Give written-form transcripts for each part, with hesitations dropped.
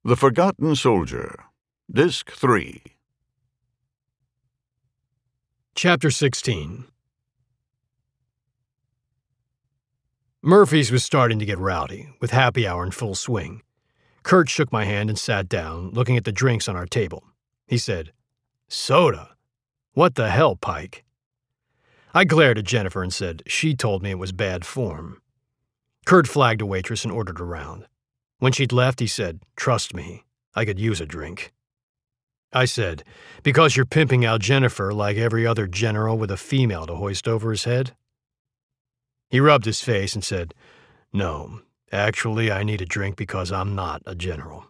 The Forgotten Soldier, Disc 3. Chapter 16. Murphy's was starting to get rowdy, with happy hour in full swing. Kurt shook my hand and sat down, looking at the drinks on our table. He said, "Soda? What the hell, Pike?" I glared at Jennifer and said she told me it was bad form. Kurt flagged a waitress and ordered a round. When she'd left, he said, "Trust me, I could use a drink." I said, "Because you're pimping out Jennifer like every other general with a female to hoist over his head?" He rubbed his face and said, "No, actually I need a drink because I'm not a general."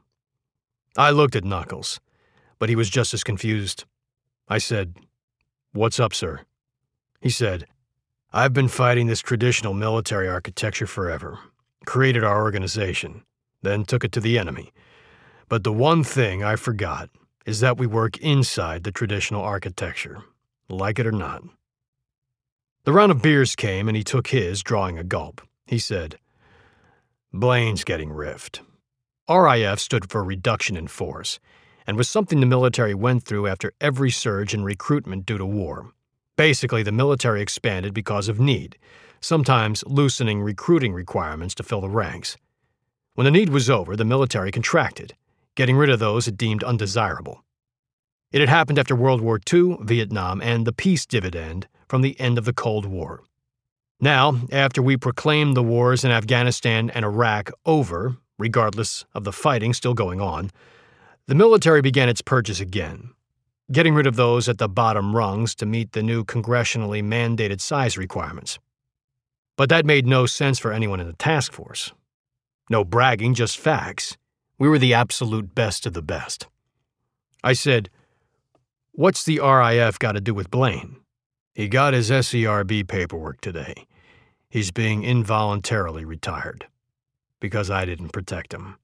I looked at Knuckles, but he was just as confused. I said, "What's up, sir?" He said, "I've been fighting this traditional military architecture forever, created our organization, then took it to the enemy. But the one thing I forgot is that we work inside the traditional architecture, like it or not." The round of beers came and he took his, drawing a gulp. He said, "Blaine's getting riffed." RIF stood for Reduction in Force, and was something the military went through after every surge in recruitment due to war. Basically, the military expanded because of need, sometimes loosening recruiting requirements to fill the ranks. When the need was over, the military contracted, getting rid of those it deemed undesirable. It had happened after World War II, Vietnam, and the peace dividend from the end of the Cold War. Now, after we proclaimed the wars in Afghanistan and Iraq over, regardless of the fighting still going on, the military began its purges again, getting rid of those at the bottom rungs to meet the new congressionally mandated size requirements. But that made no sense for anyone in the task force. No bragging, just facts. We were the absolute best of the best. I said, "What's the RIF got to do with Blaine?" "He got his SERB paperwork today. He's being involuntarily retired. Because I didn't protect him."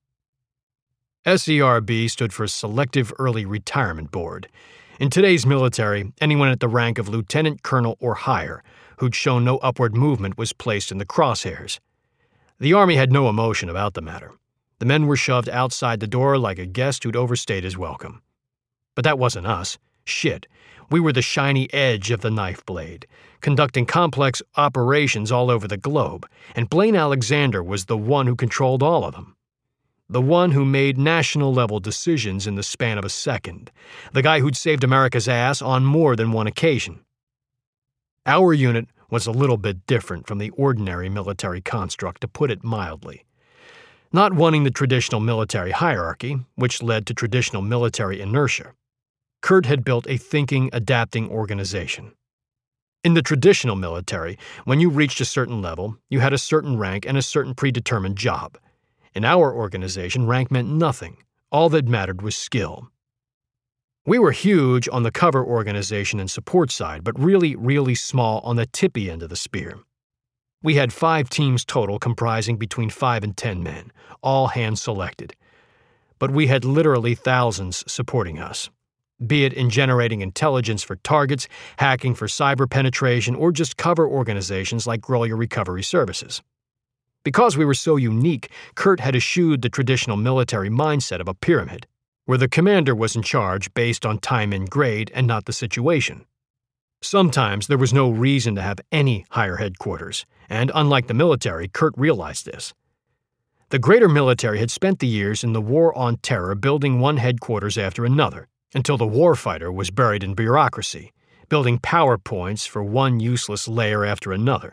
SERB stood for Selective Early Retirement Board. In today's military, anyone at the rank of lieutenant colonel or higher who'd shown no upward movement was placed in the crosshairs. The Army had no emotion about the matter. The men were shoved outside the door like a guest who'd overstayed his welcome. But that wasn't us. Shit. We were the shiny edge of the knife blade, conducting complex operations all over the globe, and Blaine Alexander was the one who controlled all of them. The one who made national-level decisions in the span of a second. The guy who'd saved America's ass on more than one occasion. Our unit was a little bit different from the ordinary military construct, to put it mildly. Not wanting the traditional military hierarchy, which led to traditional military inertia, Kurt had built a thinking, adapting organization. In the traditional military, when you reached a certain level, you had a certain rank and a certain predetermined job. In our organization, rank meant nothing. All that mattered was skill. We were huge on the cover organization and support side, but really, really small on the tippy end of the spear. We had 5 teams total comprising between 5 and 10 men, all hand-selected. But we had literally thousands supporting us, be it in generating intelligence for targets, hacking for cyber penetration, or just cover organizations like Grolier Recovery Services. Because we were so unique, Kurt had eschewed the traditional military mindset of a pyramid, where the commander was in charge based on time and grade and not the situation. Sometimes there was no reason to have any higher headquarters, and unlike the military, Kurt realized this. The greater military had spent the years in the war on terror building one headquarters after another, until the warfighter was buried in bureaucracy, building PowerPoints for one useless layer after another.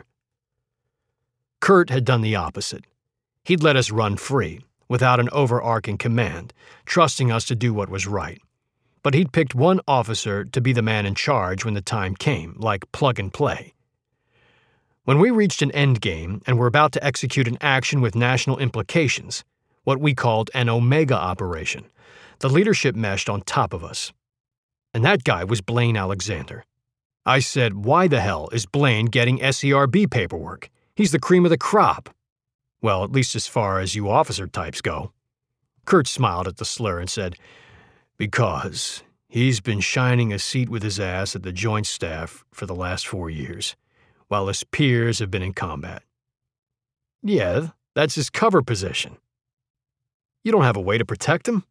Kurt had done the opposite. He'd let us run free, without an overarching command, trusting us to do what was right. But he'd picked one officer to be the man in charge when the time came, like plug and play. When we reached an endgame and were about to execute an action with national implications, what we called an Omega operation, the leadership meshed on top of us. And that guy was Blaine Alexander. I said, "Why the hell is Blaine getting SERB paperwork? He's the cream of the crop." "Well, at least as far as you officer types go." Kurt smiled at the slur and said, "Because he's been shining a seat with his ass at the Joint Staff for the last 4 years, while his peers have been in combat." "Yeah, that's his cover position." You don't have a way to protect him?"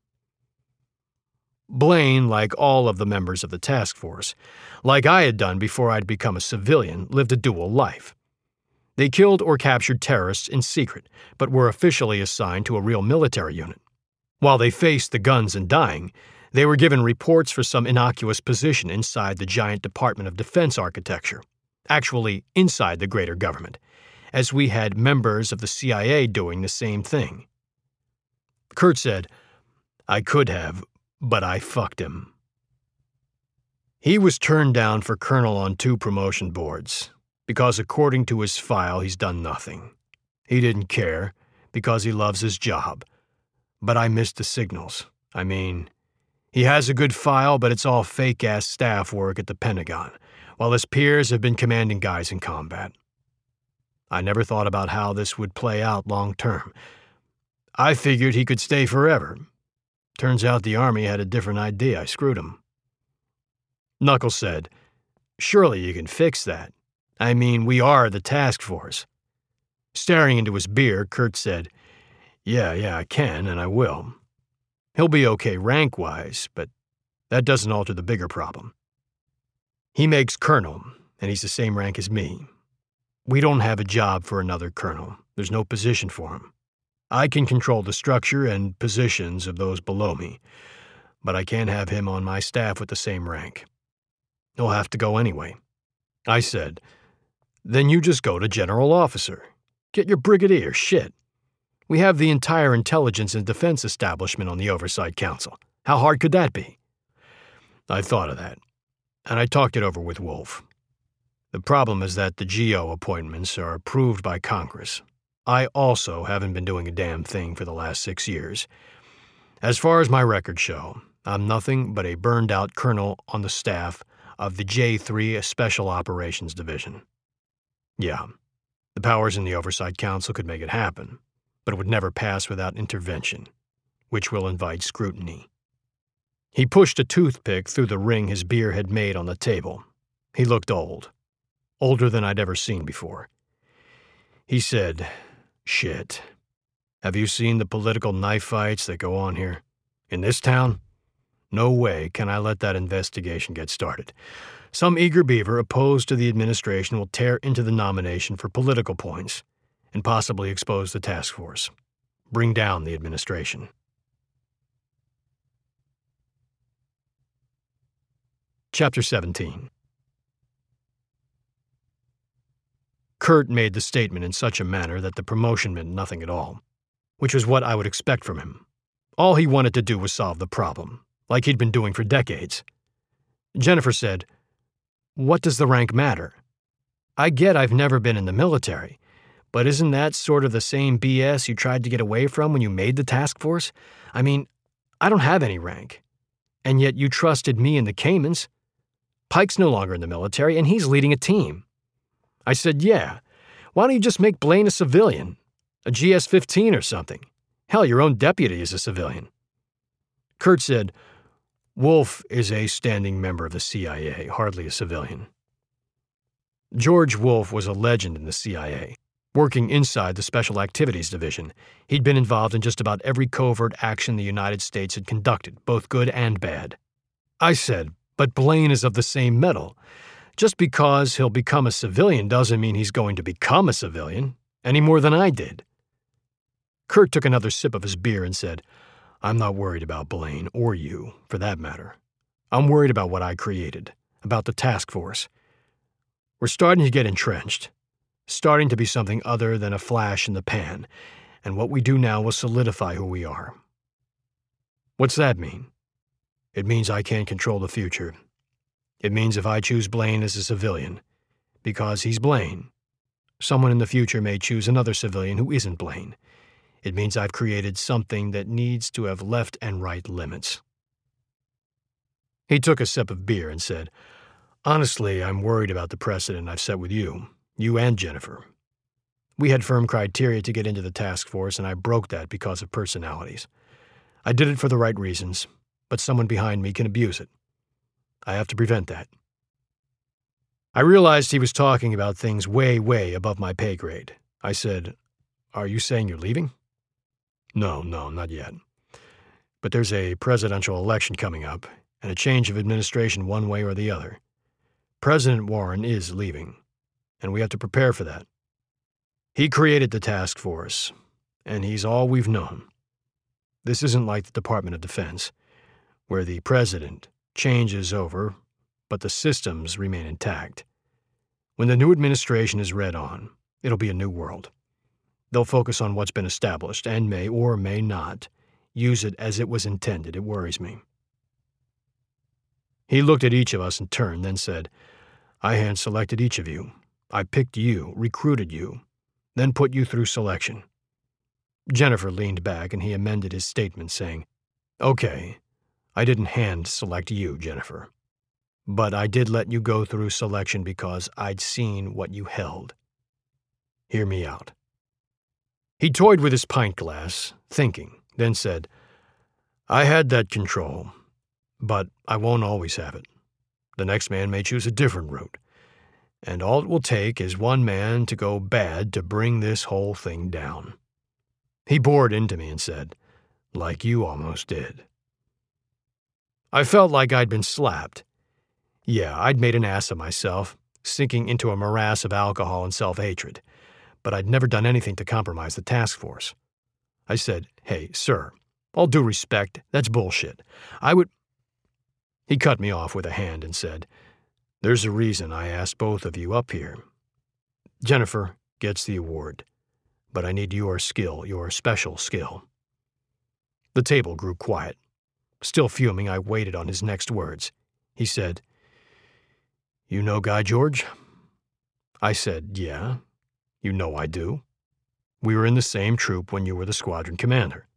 Blaine, like all of the members of the task force, like I had done before I'd become a civilian, lived a dual life. They killed or captured terrorists in secret, but were officially assigned to a real military unit. While they faced the guns and dying, they were given reports for some innocuous position inside the giant Department of Defense architecture, actually inside the greater government, as we had members of the CIA doing the same thing. Kurt said, "I could have, but I fucked him." He was turned down for colonel on 2 promotion boards, because according to his file he's done nothing. He didn't care, because he loves his job. But I missed the signals. I mean, he has a good file, but it's all fake-ass staff work at the Pentagon, while his peers have been commanding guys in combat. I never thought about how this would play out long-term. I figured he could stay forever. Turns out the Army had a different idea. I screwed him. Knuckles said, "Surely you can fix that. I mean, we are the task force." Staring into his beer, Kurt said, Yeah, I can, and I will. He'll be okay rank-wise, but that doesn't alter the bigger problem. He makes colonel, and he's the same rank as me. We don't have a job for another colonel. There's no position for him. I can control the structure and positions of those below me, but I can't have him on my staff with the same rank. He'll have to go anyway. I said, "Then you just go to general officer. Get your brigadier, shit. We have the entire intelligence and defense establishment on the Oversight Council. How hard could that be?" I thought of that, and I talked it over with Wolf. The problem is that the GO appointments are approved by Congress. I also haven't been doing a damn thing for the last 6 years. As far as my records show, I'm nothing but a burned-out colonel on the staff of the J3 Special Operations Division. Yeah, the powers in the Oversight Council could make it happen, but it would never pass without intervention, which will invite scrutiny. He pushed a toothpick through the ring his beer had made on the table. He looked old, older than I'd ever seen before. He said, "Shit. Have you seen the political knife fights that go on here? In this town? No way can I let that investigation get started. Some eager beaver opposed to the administration will tear into the nomination for political points and possibly expose the task force. Bring down the administration." Chapter 17. Kurt made the statement in such a manner that the promotion meant nothing at all, which was what I would expect from him. All he wanted to do was solve the problem, like he'd been doing for decades. Jennifer said, "What does the rank matter? I get I've never been in the military, but isn't that sort of the same BS you tried to get away from when you made the task force? I mean, I don't have any rank, and yet you trusted me and the Caymans. Pike's no longer in the military, and he's leading a team." I said, "Yeah, why don't you just make Blaine a civilian? A GS-15 or something? Hell, your own deputy is a civilian." Kurt said, "Wolf is a standing member of the CIA, hardly a civilian." George Wolf was a legend in the CIA. Working inside the Special Activities Division, he'd been involved in just about every covert action the United States had conducted, both good and bad. I said, "But Blaine is of the same metal. Just because he'll become a civilian doesn't mean he's going to become a civilian, any more than I did." Kurt took another sip of his beer and said, "I'm not worried about Blaine, or you, for that matter. I'm worried about what I created, about the task force. We're starting to get entrenched, starting to be something other than a flash in the pan, and what we do now will solidify who we are." "What's that mean?" "It means I can't control the future. It means if I choose Blaine as a civilian, because he's Blaine, someone in the future may choose another civilian who isn't Blaine. It means I've created something that needs to have left and right limits." He took a sip of beer and said, "Honestly, I'm worried about the precedent I've set with you and Jennifer. We had firm criteria to get into the task force, and I broke that because of personalities. I did it for the right reasons, but someone behind me can abuse it. I have to prevent that." I realized he was talking about things way, way above my pay grade. I said, "Are you saying you're leaving?" No, not yet. But there's a presidential election coming up, and a change of administration one way or the other. President Warren is leaving, and we have to prepare for that. He created the task force, and he's all we've known. This isn't like the Department of Defense, where the president changes over, but the systems remain intact. When the new administration is read on, it'll be a new world. They'll focus on what's been established and may or may not use it as it was intended. It worries me. He looked at each of us in turn, then said, I hand-selected each of you. I picked you, recruited you, then put you through selection. Jennifer leaned back and he amended his statement, saying, Okay, I didn't hand-select you, Jennifer. But I did let you go through selection because I'd seen what you held. Hear me out. He toyed with his pint glass, thinking, then said, I had that control, but I won't always have it. The next man may choose a different route, and all it will take is one man to go bad to bring this whole thing down. He bored into me and said, like you almost did. I felt like I'd been slapped. Yeah, I'd made an ass of myself, sinking into a morass of alcohol and self-hatred, but I'd never done anything to compromise the task force. I said, Hey, sir, all due respect, that's bullshit. He cut me off with a hand and said, There's a reason I asked both of you up here. Jennifer gets the award, but I need your skill, your special skill. The table grew quiet. Still fuming, I waited on his next words. He said, You know Guy George? I said, Yeah, you know I do. We were in the same troop when you were the squadron commander.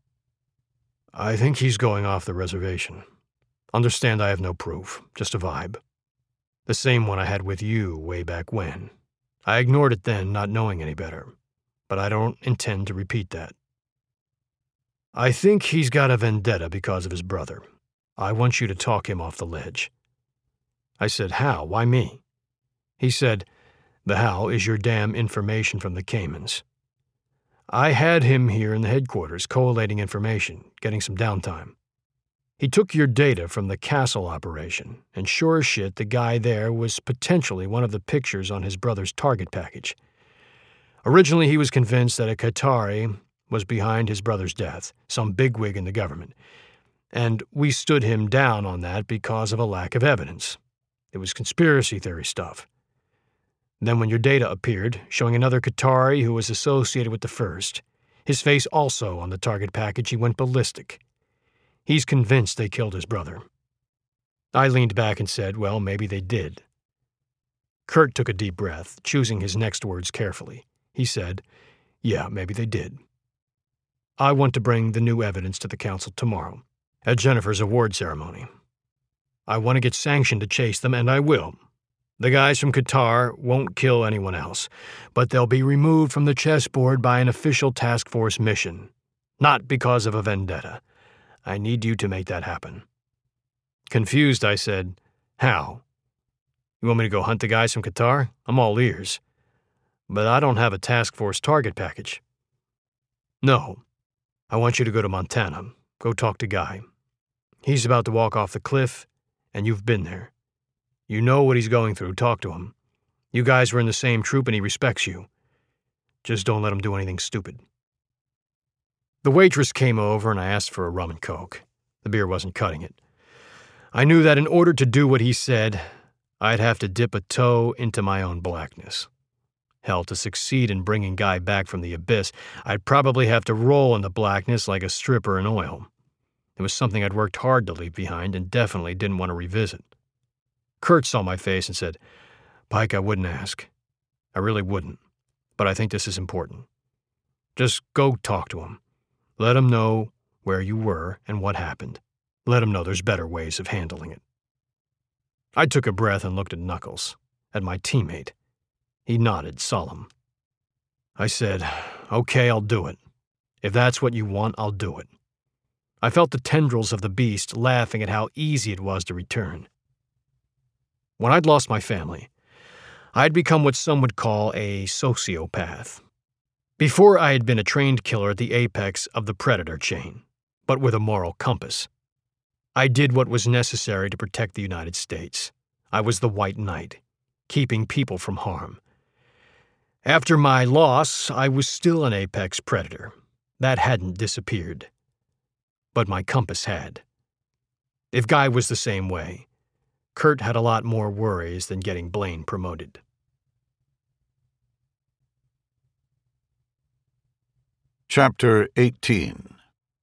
I think he's going off the reservation. Understand I have no proof, just a vibe. The same one I had with you way back when. I ignored it then, not knowing any better, but I don't intend to repeat that. I think he's got a vendetta because of his brother. I want you to talk him off the ledge. I said, How? Why me? He said, The how is your damn information from the Caymans. I had him here in the headquarters, collating information, getting some downtime. He took your data from the Castle operation, and sure as shit, the guy there was potentially one of the pictures on his brother's target package. Originally, he was convinced that a Qatari was behind his brother's death, some bigwig in the government, and we stood him down on that because of a lack of evidence. It was conspiracy theory stuff. Then when your data appeared, showing another Qatari who was associated with the first, his face also on the target package, he went ballistic. He's convinced they killed his brother. I leaned back and said, Well, maybe they did. Kurt took a deep breath, choosing his next words carefully. He said, Yeah, maybe they did. I want to bring the new evidence to the council tomorrow, at Jennifer's award ceremony. I want to get sanctioned to chase them, and I will. The guys from Qatar won't kill anyone else, but they'll be removed from the chessboard by an official task force mission, not because of a vendetta. I need you to make that happen. Confused, I said, How? You want me to go hunt the guys from Qatar? I'm all ears. But I don't have a task force target package. No. I want you to go to Montana. Go talk to Guy. He's about to walk off the cliff, and you've been there. You know what he's going through. Talk to him. You guys were in the same troop, and he respects you. Just don't let him do anything stupid. The waitress came over, and I asked for a rum and coke. The beer wasn't cutting it. I knew that in order to do what he said, I'd have to dip a toe into my own blackness. Hell, to succeed in bringing Guy back from the abyss, I'd probably have to roll in the blackness like a stripper in oil. It was something I'd worked hard to leave behind and definitely didn't want to revisit. Kurt saw my face and said, Pike, I wouldn't ask. I really wouldn't, but I think this is important. Just go talk to him. Let him know where you were and what happened. Let him know there's better ways of handling it. I took a breath and looked at Knuckles, at my teammate. He nodded, solemn. I said, Okay, I'll do it. If that's what you want, I'll do it. I felt the tendrils of the beast laughing at how easy it was to return. When I'd lost my family, I'd become what some would call a sociopath. Before I had been a trained killer at the apex of the predator chain, but with a moral compass. I did what was necessary to protect the United States. I was the White Knight, keeping people from harm. After my loss, I was still an apex predator. That hadn't disappeared. But my compass had. If Guy was the same way, Kurt had a lot more worries than getting Blaine promoted. Chapter 18.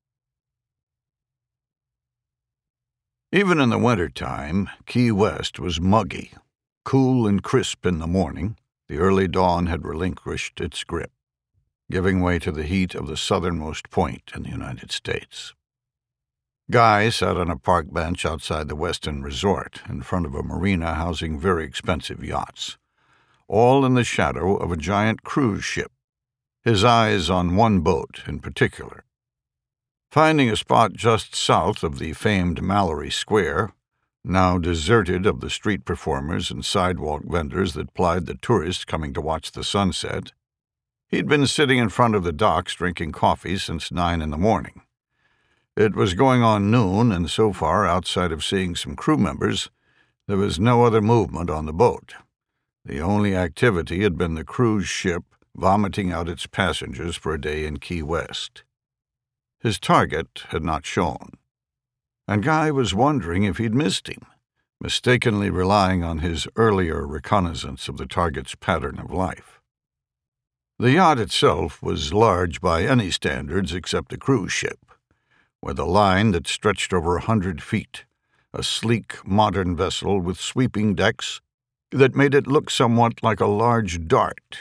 Even in the wintertime, Key West was muggy. Cool and crisp in the morning, the early dawn had relinquished its grip, giving way to the heat of the southernmost point in the United States. Guy sat on a park bench outside the Westin Resort in front of a marina housing very expensive yachts, all in the shadow of a giant cruise ship, his eyes on one boat in particular. Finding a spot just south of the famed Mallory Square, now deserted of the street performers and sidewalk vendors that plied the tourists coming to watch the sunset, he'd been sitting in front of the docks drinking coffee since 9 a.m. It was going on noon, and so far, outside of seeing some crew members, there was no other movement on the boat. The only activity had been the cruise ship vomiting out its passengers for a day in Key West. His target had not shown, and Guy was wondering if he'd missed him, mistakenly relying on his earlier reconnaissance of the target's pattern of life. The yacht itself was large by any standards except a cruise ship, with a line that stretched over 100 feet, a sleek, modern vessel with sweeping decks that made it look somewhat like a large dart.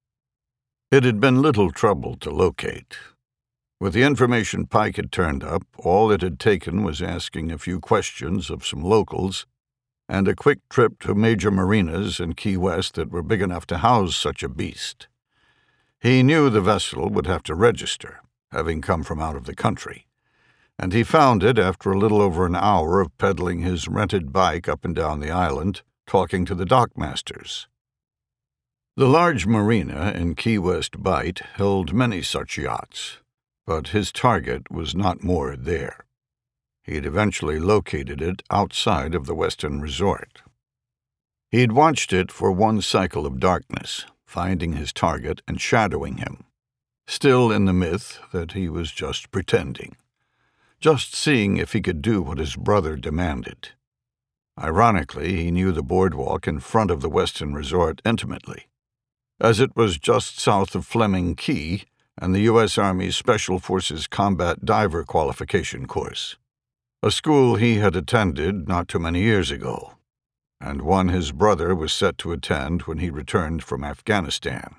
It had been little trouble to locate. With the information Pike had turned up, all it had taken was asking a few questions of some locals and a quick trip to major marinas in Key West that were big enough to house such a beast. He knew the vessel would have to register, having come from out of the country, and he found it after a little over an hour of pedaling his rented bike up and down the island, talking to the dockmasters. The large marina in Key West Bight held many such yachts, but his target was not moored there. He'd eventually located it outside of the Westin Resort. He'd watched it for one cycle of darkness, finding his target and shadowing him, still in the myth that he was just pretending, just seeing if he could do what his brother demanded. Ironically, he knew the boardwalk in front of the Westin Resort intimately, as it was just south of Fleming Key and the U.S. Army's Special Forces Combat Diver Qualification Course, a school he had attended not too many years ago, and one his brother was set to attend when he returned from Afghanistan.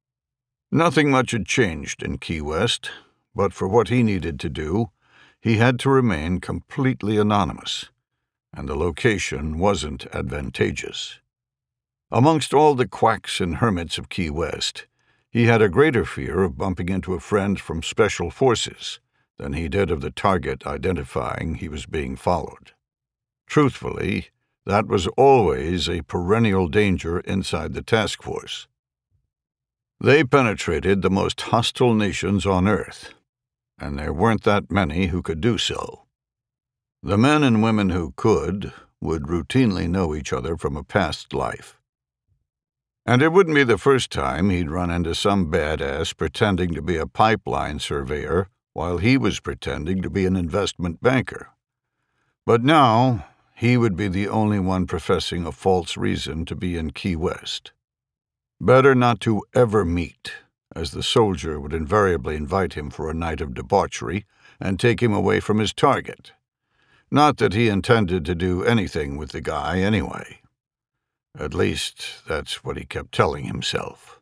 Nothing much had changed in Key West, but for what he needed to do, he had to remain completely anonymous, and the location wasn't advantageous. Amongst all the quacks and hermits of Key West, he had a greater fear of bumping into a friend from Special Forces than he did of the target identifying he was being followed. Truthfully, that was always a perennial danger inside the task force. They penetrated the most hostile nations on Earth, and there weren't that many who could do so. The men and women who could would routinely know each other from a past life. And it wouldn't be the first time he'd run into some badass pretending to be a pipeline surveyor while he was pretending to be an investment banker. But now, he would be the only one professing a false reason to be in Key West. Better not to ever meet, as the soldier would invariably invite him for a night of debauchery and take him away from his target. Not that he intended to do anything with the guy anyway. At least, that's what he kept telling himself.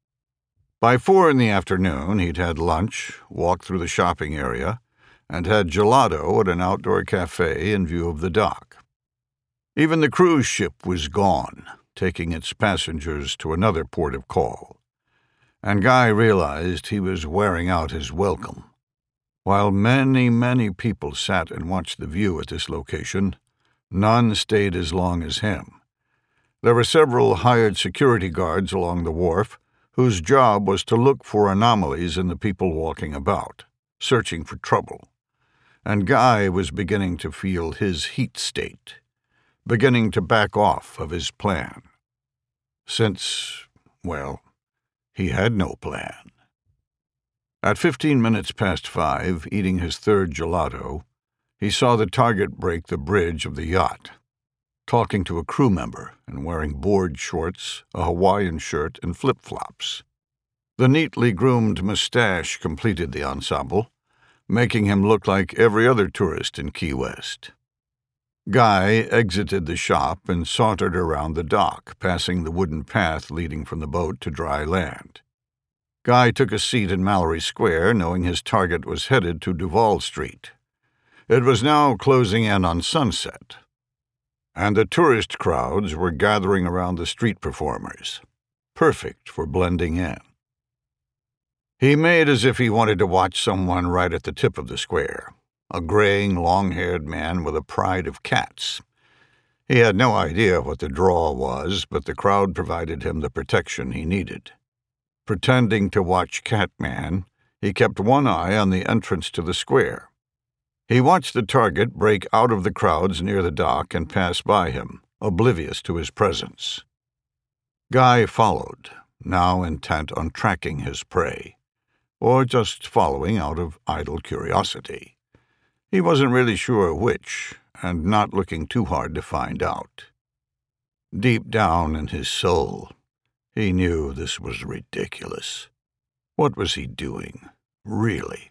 By 4 p.m, he'd had lunch, walked through the shopping area, and had gelato at an outdoor cafe in view of the dock. Even the cruise ship was gone, taking its passengers to another port of call, and Guy realized he was wearing out his welcome. While many, many people sat and watched the view at this location, none stayed as long as him. There were several hired security guards along the wharf whose job was to look for anomalies in the people walking about, searching for trouble. and Guy was beginning to feel his heat state, beginning to back off of his plan. Since, well, he had no plan. At 15 minutes past 5, eating his third gelato, he saw the target break the bridge of the yacht, talking to a crew member and wearing board shorts, a Hawaiian shirt, and flip-flops. The neatly groomed mustache completed the ensemble, making him look like every other tourist in Key West. Guy exited the shop and sauntered around the dock, passing the wooden path leading from the boat to dry land. Guy took a seat in Mallory Square, knowing his target was headed to Duval Street. It was now closing in on sunset, and the tourist crowds were gathering around the street performers, perfect for blending in. He made as if he wanted to watch someone right at the tip of the square, a graying, long-haired man with a pride of cats. He had no idea what the draw was, but the crowd provided him the protection he needed. Pretending to watch Catman, he kept one eye on the entrance to the square. He watched the target break out of the crowds near the dock and pass by him, oblivious to his presence. Guy followed, now intent on tracking his prey, or just following out of idle curiosity. He wasn't really sure which, and not looking too hard to find out. Deep down in his soul, he knew this was ridiculous. What was he doing, really?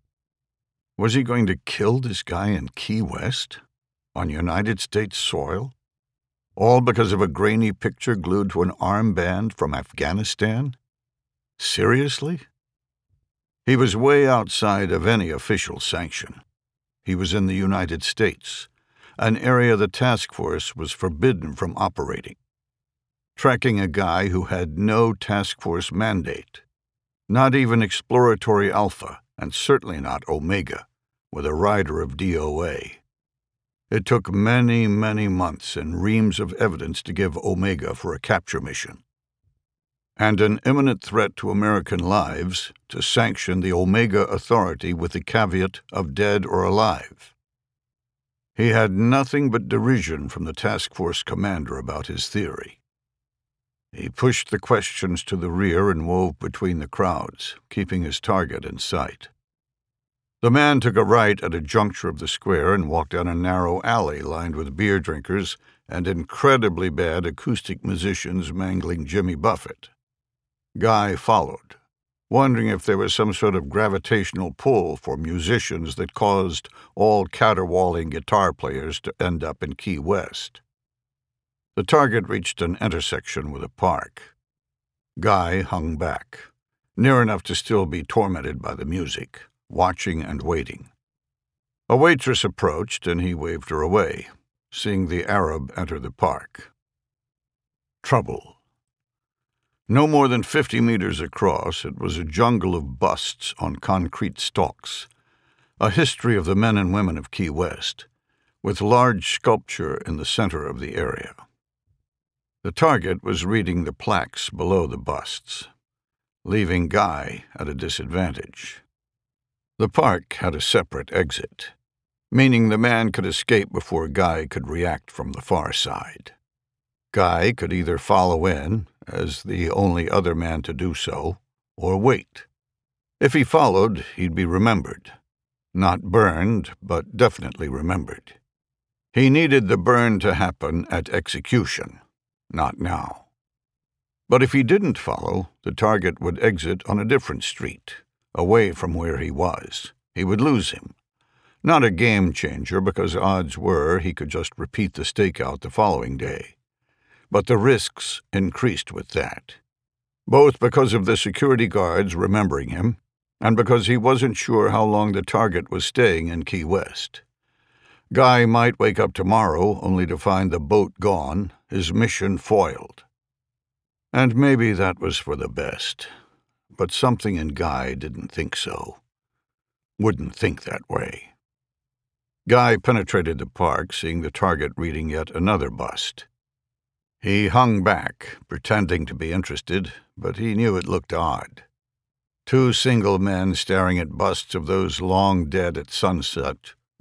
Was he going to kill this guy in Key West, on United States soil? All because of a grainy picture glued to an armband from Afghanistan? Seriously? He was way outside of any official sanction. He was in the United States, an area the task force was forbidden from operating. Tracking a guy who had no task force mandate, not even Exploratory Alpha, and certainly not Omega, with a rider of DOA. It took many, many months and reams of evidence to give Omega for a capture mission, and an imminent threat to American lives to sanction the Omega Authority with the caveat of dead or alive. He had nothing but derision from the task force commander about his theory. He pushed the questions to the rear and wove between the crowds, keeping his target in sight. The man took a right at a juncture of the square and walked down a narrow alley lined with beer drinkers and incredibly bad acoustic musicians mangling Jimmy Buffett. Guy followed, wondering if there was some sort of gravitational pull for musicians that caused all caterwauling guitar players to end up in Key West. The target reached an intersection with a park. Guy hung back, near enough to still be tormented by the music, watching and waiting. A waitress approached, and he waved her away, seeing the Arab enter the park. Trouble. No more than 50 meters across, it was a jungle of busts on concrete stalks, a history of the men and women of Key West, with large sculpture in the center of the area. The target was reading the plaques below the busts, leaving Guy at a disadvantage. The park had a separate exit, meaning the man could escape before Guy could react from the far side. Guy could either follow in, as the only other man to do so, or wait. If he followed, he'd be remembered. Not burned, but definitely remembered. He needed the burn to happen at execution. Not now. But if he didn't follow, the target would exit on a different street, away from where he was. He would lose him. Not a game changer, because odds were he could just repeat the stakeout the following day. But the risks increased with that, both because of the security guards remembering him, and because he wasn't sure how long the target was staying in Key West. Guy might wake up tomorrow only to find the boat gone, his mission foiled. And maybe that was for the best. But something in Guy didn't think so. Wouldn't think that way. Guy penetrated the park, seeing the target reading yet another bust. He hung back, pretending to be interested, but he knew it looked odd. Two single men staring at busts of those long dead at sunset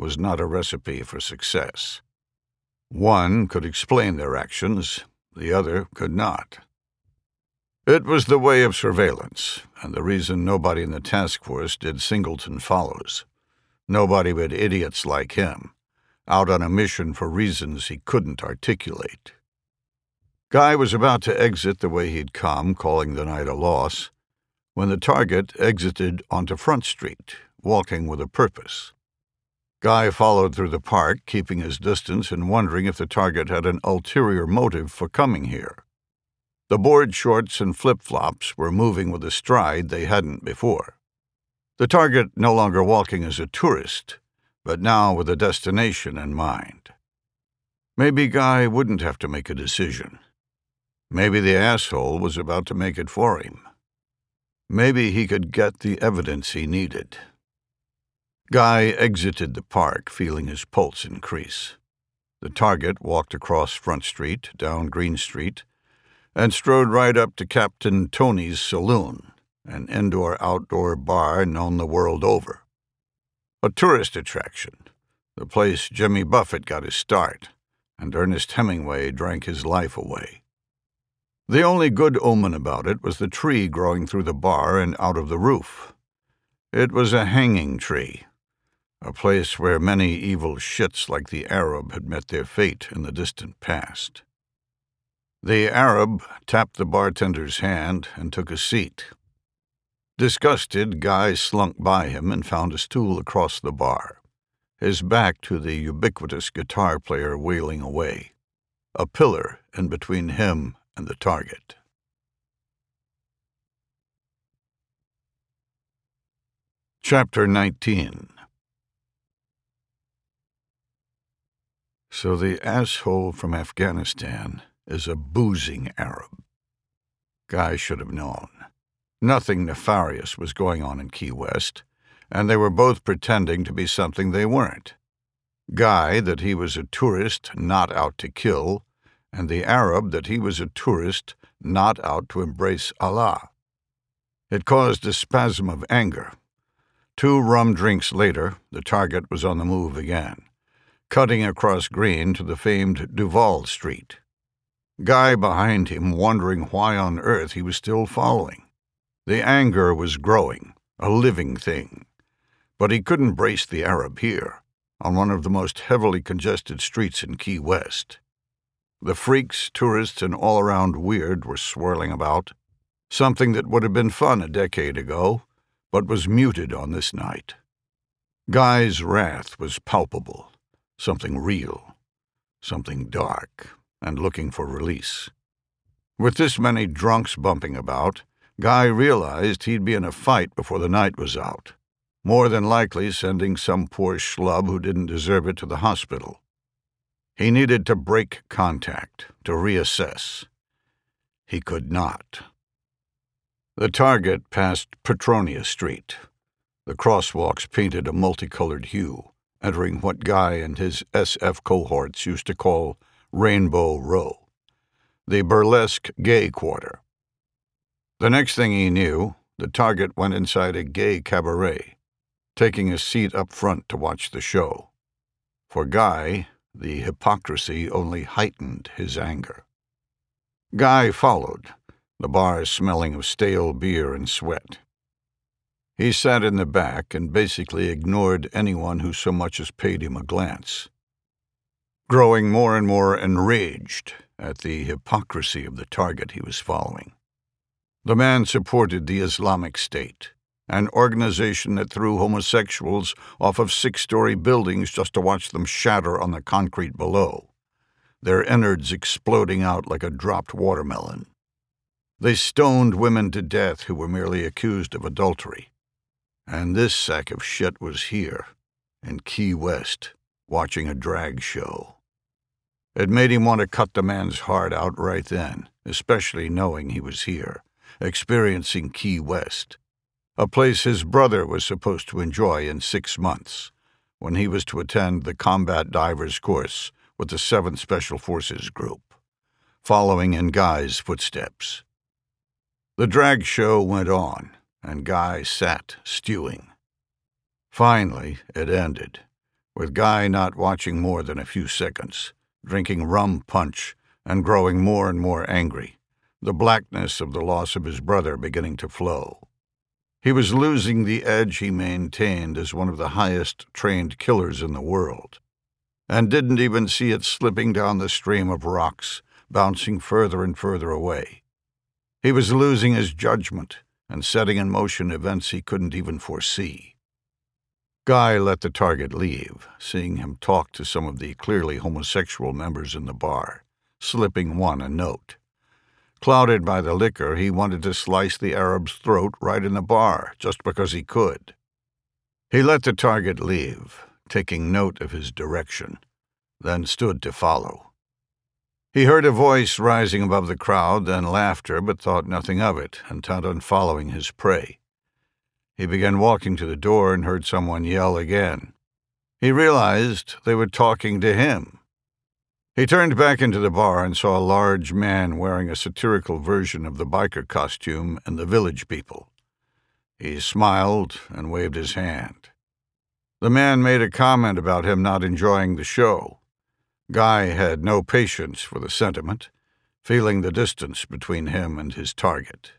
was not a recipe for success. One could explain their actions, the other could not. It was the way of surveillance, and the reason nobody in the task force did Singleton follows. Nobody but idiots like him, out on a mission for reasons he couldn't articulate. Guy was about to exit the way he'd come, calling the night a loss, when the target exited onto Front Street, walking with a purpose. Guy followed through the park, keeping his distance and wondering if the target had an ulterior motive for coming here. The board shorts and flip-flops were moving with a stride they hadn't before. The target no longer walking as a tourist, but now with a destination in mind. Maybe Guy wouldn't have to make a decision. Maybe the asshole was about to make it for him. Maybe he could get the evidence he needed. Guy exited the park, feeling his pulse increase. The target walked across Front Street, down Green Street, and strode right up to Captain Tony's Saloon, an indoor-outdoor bar known the world over. A tourist attraction, the place Jimmy Buffett got his start, and Ernest Hemingway drank his life away. The only good omen about it was the tree growing through the bar and out of the roof. It was a hanging tree, a place where many evil shits like the Arab had met their fate in the distant past. The Arab tapped the bartender's hand and took a seat. Disgusted, Guy slunk by him and found a stool across the bar, his back to the ubiquitous guitar player wailing away, a pillar in between him and the target. Chapter 19. So the asshole from Afghanistan is a boozing Arab. Guy should have known. Nothing nefarious was going on in Key West, and they were both pretending to be something they weren't. Guy that he was a tourist not out to kill, and the Arab that he was a tourist not out to embrace Allah. It caused a spasm of anger. 2 rum drinks later, the target was on the move again, cutting across Green to the famed Duval Street. Guy behind him wondering why on earth he was still following. The anger was growing, a living thing. But he couldn't brace the Arab here, on one of the most heavily congested streets in Key West. The freaks, tourists, and all-around weird were swirling about, something that would have been fun a decade ago, but was muted on this night. Guy's wrath was palpable, something real, something dark, and looking for release. With this many drunks bumping about, Guy realized he'd be in a fight before the night was out, more than likely sending some poor schlub who didn't deserve it to the hospital. He needed to break contact, to reassess. He could not. The target passed Petronia Street. The crosswalks painted a multicolored hue, entering what Guy and his SF cohorts used to call Rainbow Row, the burlesque gay quarter. The next thing he knew, the target went inside a gay cabaret, taking a seat up front to watch the show. For Guy, the hypocrisy only heightened his anger. Guy followed, the bar smelling of stale beer and sweat. He sat in the back and basically ignored anyone who so much as paid him a glance, growing more and more enraged at the hypocrisy of the target he was following. The man supported the Islamic State, an organization that threw homosexuals off of 6-story buildings just to watch them shatter on the concrete below, their innards exploding out like a dropped watermelon. They stoned women to death who were merely accused of adultery. And this sack of shit was here, in Key West, watching a drag show. It made him want to cut the man's heart out right then, especially knowing he was here, experiencing Key West, a place his brother was supposed to enjoy in 6 months, when he was to attend the combat divers course with the 7th Special Forces Group, following in Guy's footsteps. The drag show went on, and Guy sat stewing. Finally, it ended, with Guy not watching more than a few seconds, drinking rum punch and growing more and more angry, the blackness of the loss of his brother beginning to flow. He was losing the edge he maintained as one of the highest trained killers in the world, and didn't even see it slipping down the stream of rocks, bouncing further and further away. He was losing his judgment and setting in motion events he couldn't even foresee. Guy let the target leave, seeing him talk to some of the clearly homosexual members in the bar, slipping one a note. Clouded by the liquor, he wanted to slice the Arab's throat right in the bar, just because he could. He let the target leave, taking note of his direction, then stood to follow. He heard a voice rising above the crowd, then laughter, but thought nothing of it, intent on following his prey. He began walking to the door and heard someone yell again. He realized they were talking to him. He turned back into the bar and saw a large man wearing a satirical version of the biker costume and the Village People. He smiled and waved his hand. The man made a comment about him not enjoying the show. Guy had no patience for the sentiment, feeling the distance between him and his target.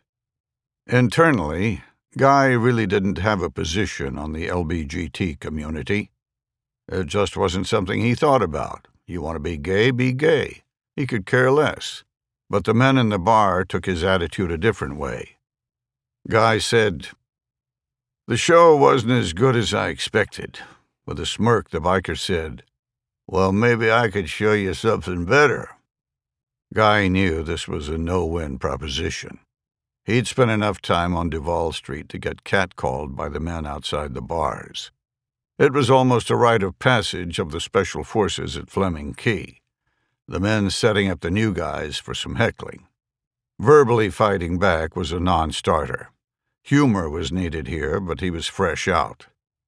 Internally, Guy really didn't have a position on the LBGT community. It just wasn't something he thought about. You want to be gay, be gay. He could care less. But the men in the bar took his attitude a different way. Guy said, "The show wasn't as good as I expected." With a smirk, the biker said, "Well, maybe I could show you something better." Guy knew this was a no-win proposition. He'd spent enough time on Duval Street to get catcalled by the men outside the bars. It was almost a rite of passage of the special forces at Fleming Key, the men setting up the new guys for some heckling. Verbally fighting back was a non-starter. Humor was needed here, but he was fresh out.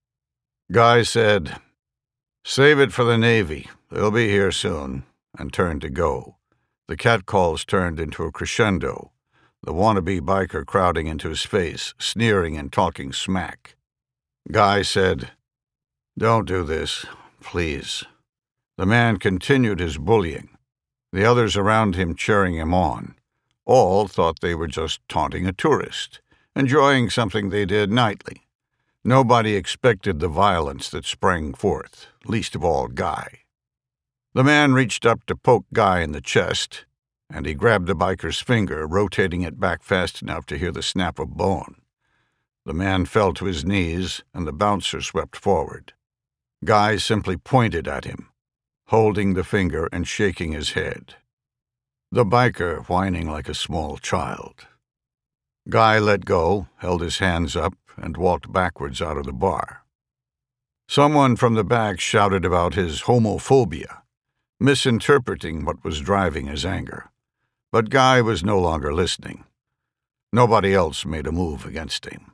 Guy said, "Save it for the Navy. They'll be here soon," and turned to go. The catcalls turned into a crescendo, the wannabe biker crowding into his face, sneering and talking smack. Guy said, "Don't do this, please." The man continued his bullying, the others around him cheering him on. All thought they were just taunting a tourist, enjoying something they did nightly. Nobody expected the violence that sprang forth, least of all Guy. The man reached up to poke Guy in the chest, and he grabbed the biker's finger, rotating it back fast enough to hear the snap of bone. The man fell to his knees, and the bouncer swept forward. Guy simply pointed at him, holding the finger and shaking his head. The biker whining like a small child. Guy let go, held his hands up, and walked backwards out of the bar. Someone from the back shouted about his homophobia, misinterpreting what was driving his anger. But Guy was no longer listening. Nobody else made a move against him.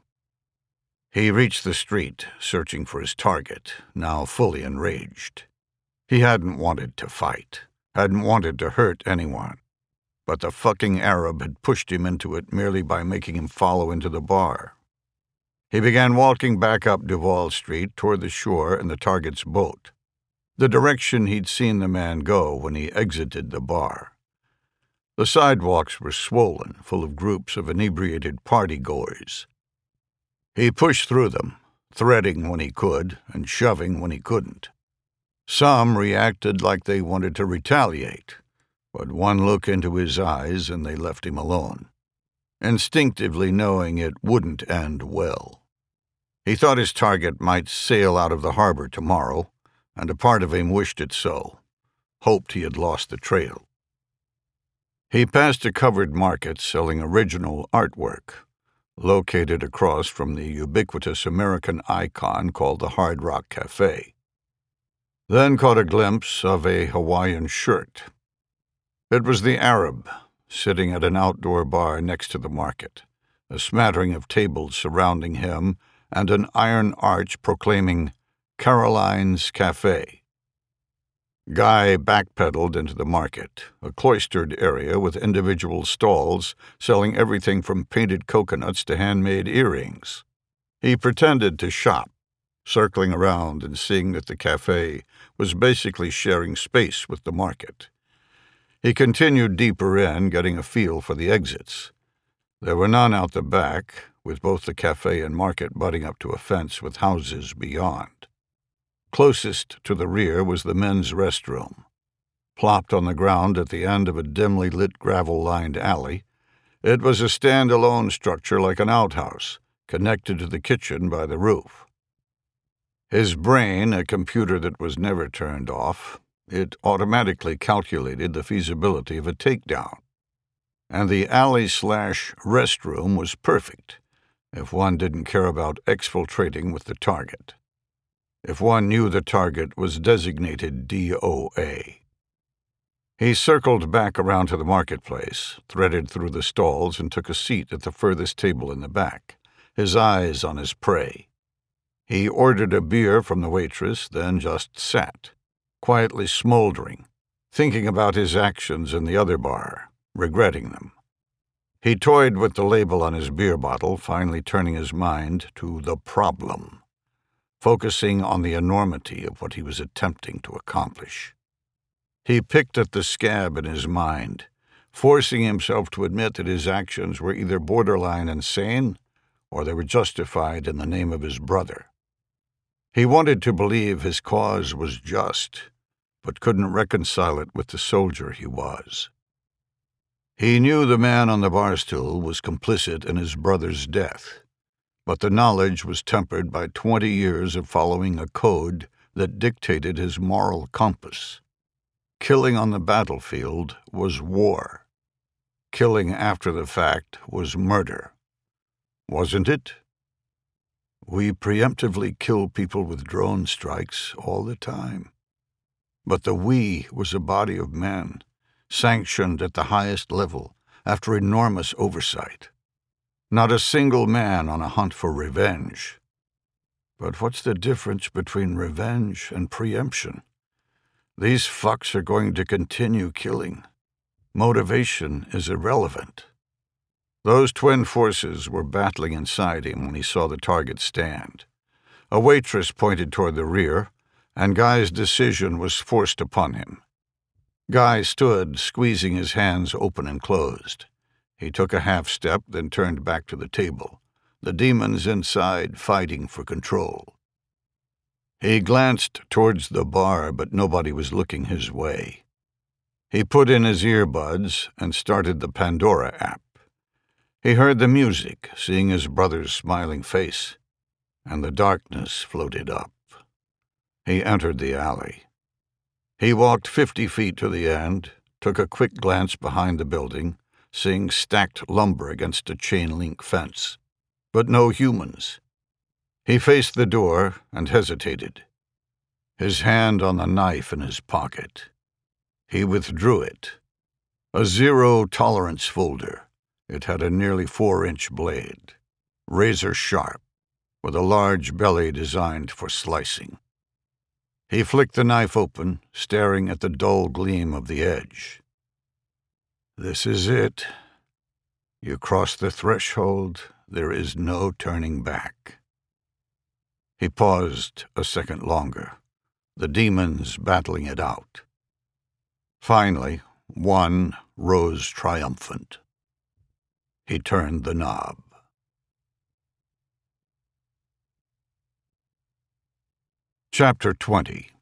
He reached the street, searching for his target, now fully enraged. He hadn't wanted to fight, hadn't wanted to hurt anyone, but the fucking Arab had pushed him into it merely by making him follow into the bar. He began walking back up Duval Street toward the shore and the target's boat, the direction he'd seen the man go when he exited the bar. The sidewalks were swollen, full of groups of inebriated party-goers. He pushed through them, threading when he could and shoving when he couldn't. Some reacted like they wanted to retaliate, but one look into his eyes and they left him alone, instinctively knowing it wouldn't end well. He thought his target might sail out of the harbor tomorrow, and a part of him wished it so, hoped he had lost the trail. He passed a covered market selling original artwork, located across from the ubiquitous American icon called the Hard Rock Cafe. Then caught a glimpse of a Hawaiian shirt. It was the Arab, sitting at an outdoor bar next to the market, a smattering of tables surrounding him and an iron arch proclaiming Caroline's Cafe. Guy backpedaled into the market, a cloistered area with individual stalls selling everything from painted coconuts to handmade earrings. He pretended to shop, circling around and seeing that the cafe was basically sharing space with the market. He continued deeper in, getting a feel for the exits. There were none out the back, with both the cafe and market butting up to a fence with houses beyond. Closest to the rear was the men's restroom. Plopped on the ground at the end of a dimly lit gravel-lined alley, it was a stand-alone structure like an outhouse, connected to the kitchen by the roof. His brain, a computer that was never turned off, it automatically calculated the feasibility of a takedown. And the alley/restroom was perfect, if one didn't care about exfiltrating with the target. If one knew the target was designated DOA. He circled back around to the marketplace, threaded through the stalls, and took a seat at the furthest table in the back, his eyes on his prey. He ordered a beer from the waitress, then just sat, quietly smoldering, thinking about his actions in the other bar, regretting them. He toyed with the label on his beer bottle, finally turning his mind to the problem, focusing on the enormity of what he was attempting to accomplish. He picked at the scab in his mind, forcing himself to admit that his actions were either borderline insane or they were justified in the name of his brother. He wanted to believe his cause was just, but couldn't reconcile it with the soldier he was. He knew the man on the bar stool was complicit in his brother's death, but the knowledge was tempered by 20 years of following a code that dictated his moral compass. Killing on the battlefield was war. Killing after the fact was murder. Wasn't it? We preemptively kill people with drone strikes all the time. But the we was a body of men, sanctioned at the highest level after enormous oversight. Not a single man on a hunt for revenge. But what's the difference between revenge and preemption? These fucks are going to continue killing. Motivation is irrelevant. Those twin forces were battling inside him when he saw the target stand. A waitress pointed toward the rear, and Guy's decision was forced upon him. Guy stood, squeezing his hands open and closed. He took a half step, then turned back to the table, the demons inside fighting for control. He glanced towards the bar, but nobody was looking his way. He put in his earbuds and started the Pandora app. He heard the music, seeing his brother's smiling face, and the darkness floated up. He entered the alley. He walked 50 feet to the end, took a quick glance behind the building, seeing stacked lumber against a chain-link fence, but no humans. He faced the door and hesitated, his hand on the knife in his pocket. He withdrew it. A zero-tolerance folder. It had a nearly 4-inch blade, razor-sharp, with a large belly designed for slicing. He flicked the knife open, staring at the dull gleam of the edge. This is it. You cross the threshold, there is no turning back. He paused a second longer, the demons battling it out. Finally, one rose triumphant. He turned the knob. Chapter 20.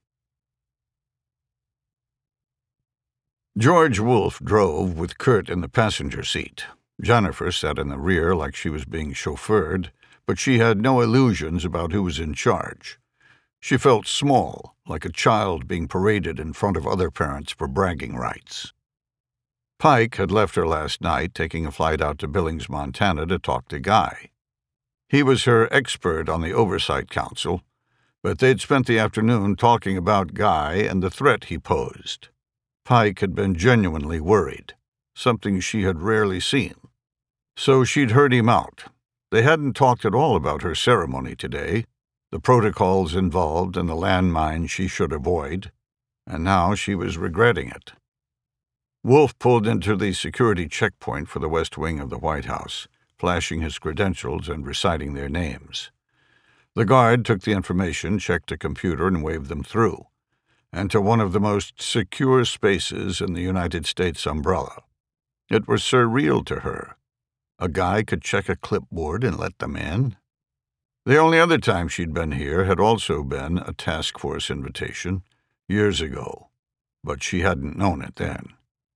George Wolfe drove with Kurt in the passenger seat. Jennifer sat in the rear like she was being chauffeured, but she had no illusions about who was in charge. She felt small, like a child being paraded in front of other parents for bragging rights. Pike had left her last night, taking a flight out to Billings, Montana to talk to Guy. He was her expert on the Oversight Council, but they'd spent the afternoon talking about Guy and the threat he posed. Pike had been genuinely worried, something she had rarely seen. So she'd heard him out. They hadn't talked at all about her ceremony today, the protocols involved and the landmine she should avoid, and now she was regretting it. Wolfe pulled into the security checkpoint for the west wing of the White House, flashing his credentials and reciting their names. The guard took the information, checked a computer, and waved them through, and to one of the most secure spaces in the United States umbrella. It was surreal to her. A guy could check a clipboard and let them in. The only other time she'd been here had also been a task force invitation, years ago, but she hadn't known it then.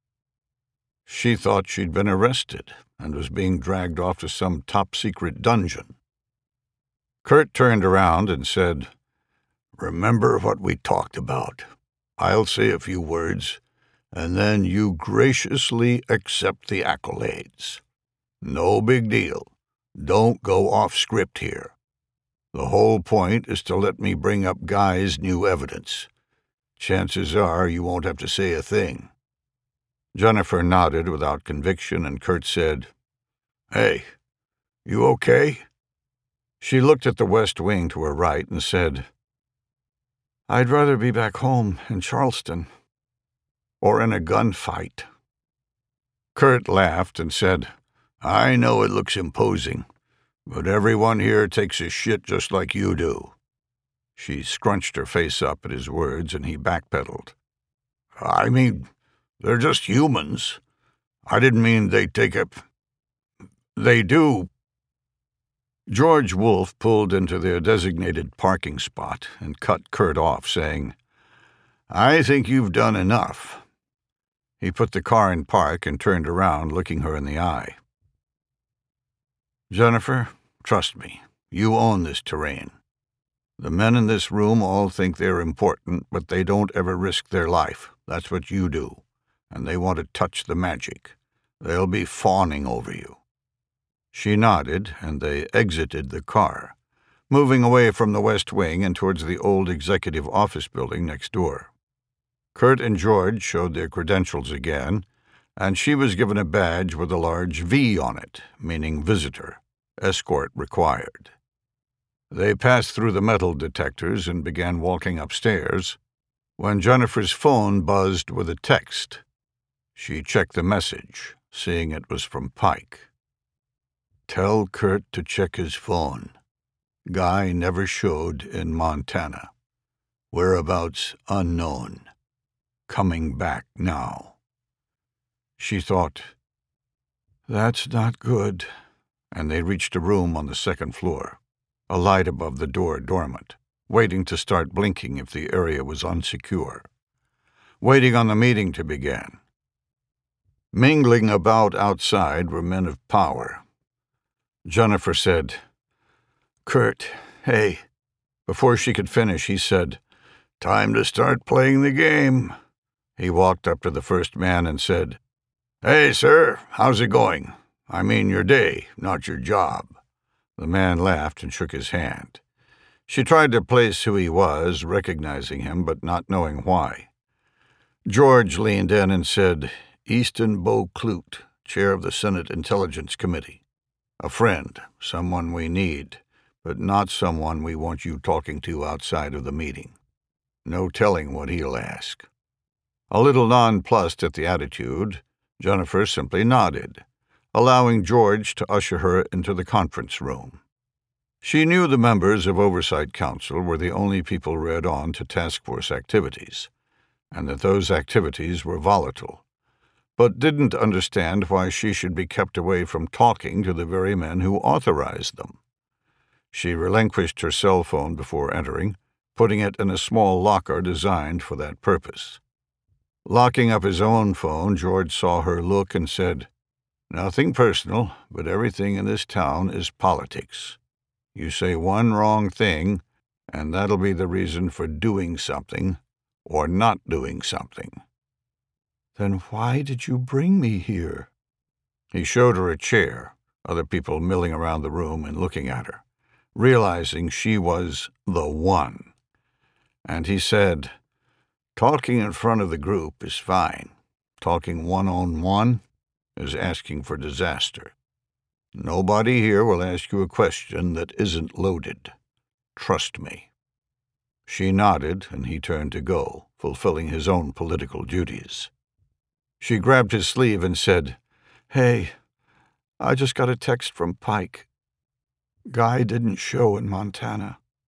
She thought she'd been arrested and was being dragged off to some top-secret dungeon. Kurt turned around and said, "Remember what we talked about. I'll say a few words, and then you graciously accept the accolades. No big deal. Don't go off script here. The whole point is to let me bring up Guy's new evidence. Chances are you won't have to say a thing." Jennifer nodded without conviction, and Kurt said, "Hey, you okay?" She looked at the West Wing to her right and said, "I'd rather be back home in Charleston. Or in a gunfight." Kurt laughed and said, "I know it looks imposing, but everyone here takes a shit just like you do." She scrunched her face up at his words, and he backpedaled. "I mean, they're just humans. I didn't mean they take a... They do." George Wolfe pulled into their designated parking spot and cut Kurt off, saying, "I think you've done enough." He put the car in park and turned around, looking her in the eye. "Jennifer, trust me, you own this terrain. The men in this room all think they're important, but they don't ever risk their life. That's what you do. And they want to touch the magic. They'll be fawning over you." She nodded, and they exited the car, moving away from the West Wing and towards the old executive office building next door. Kurt and George showed their credentials again, and she was given a badge with a large V on it, meaning visitor, escort required. They passed through the metal detectors and began walking upstairs, when Jennifer's phone buzzed with a text. She checked the message, seeing it was from Pike. "Tell Kurt to check his phone. Guy never showed in Montana. Whereabouts unknown. Coming back now." She thought, "That's not good," and they reached a room on the second floor, a light above the door dormant, waiting to start blinking if the area was unsecure, waiting on the meeting to begin. Mingling about outside were men of power. Jennifer said, "Kurt, hey." Before she could finish, he said, "Time to start playing the game." He walked up to the first man and said, "Hey, sir, how's it going? I mean your day, not your job." The man laughed and shook his hand. She tried to place who he was, recognizing him, but not knowing why. George leaned in and said, "Easton Beau Clute, chair of the Senate Intelligence Committee. A friend, someone we need, but not someone we want you talking to outside of the meeting. No telling what he'll ask." A little nonplussed at the attitude, Jennifer simply nodded, allowing George to usher her into the conference room. She knew the members of Oversight Council were the only people read on to task force activities, and that those activities were volatile, but didn't understand why she should be kept away from talking to the very men who authorized them. She relinquished her cell phone before entering, putting it in a small locker designed for that purpose. Locking up his own phone, George saw her look and said, "Nothing personal, but everything in this town is politics. You say one wrong thing, and that'll be the reason for doing something or not doing something." "Then why did you bring me here?" He showed her a chair, other people milling around the room and looking at her, realizing she was the one. And he said, "Talking in front of the group is fine. Talking one-on-one is asking for disaster. Nobody here will ask you a question that isn't loaded. Trust me." She nodded, and he turned to go, fulfilling his own political duties. She grabbed his sleeve and said, "Hey, I just got a text from Pike. Guy didn't show in Montana.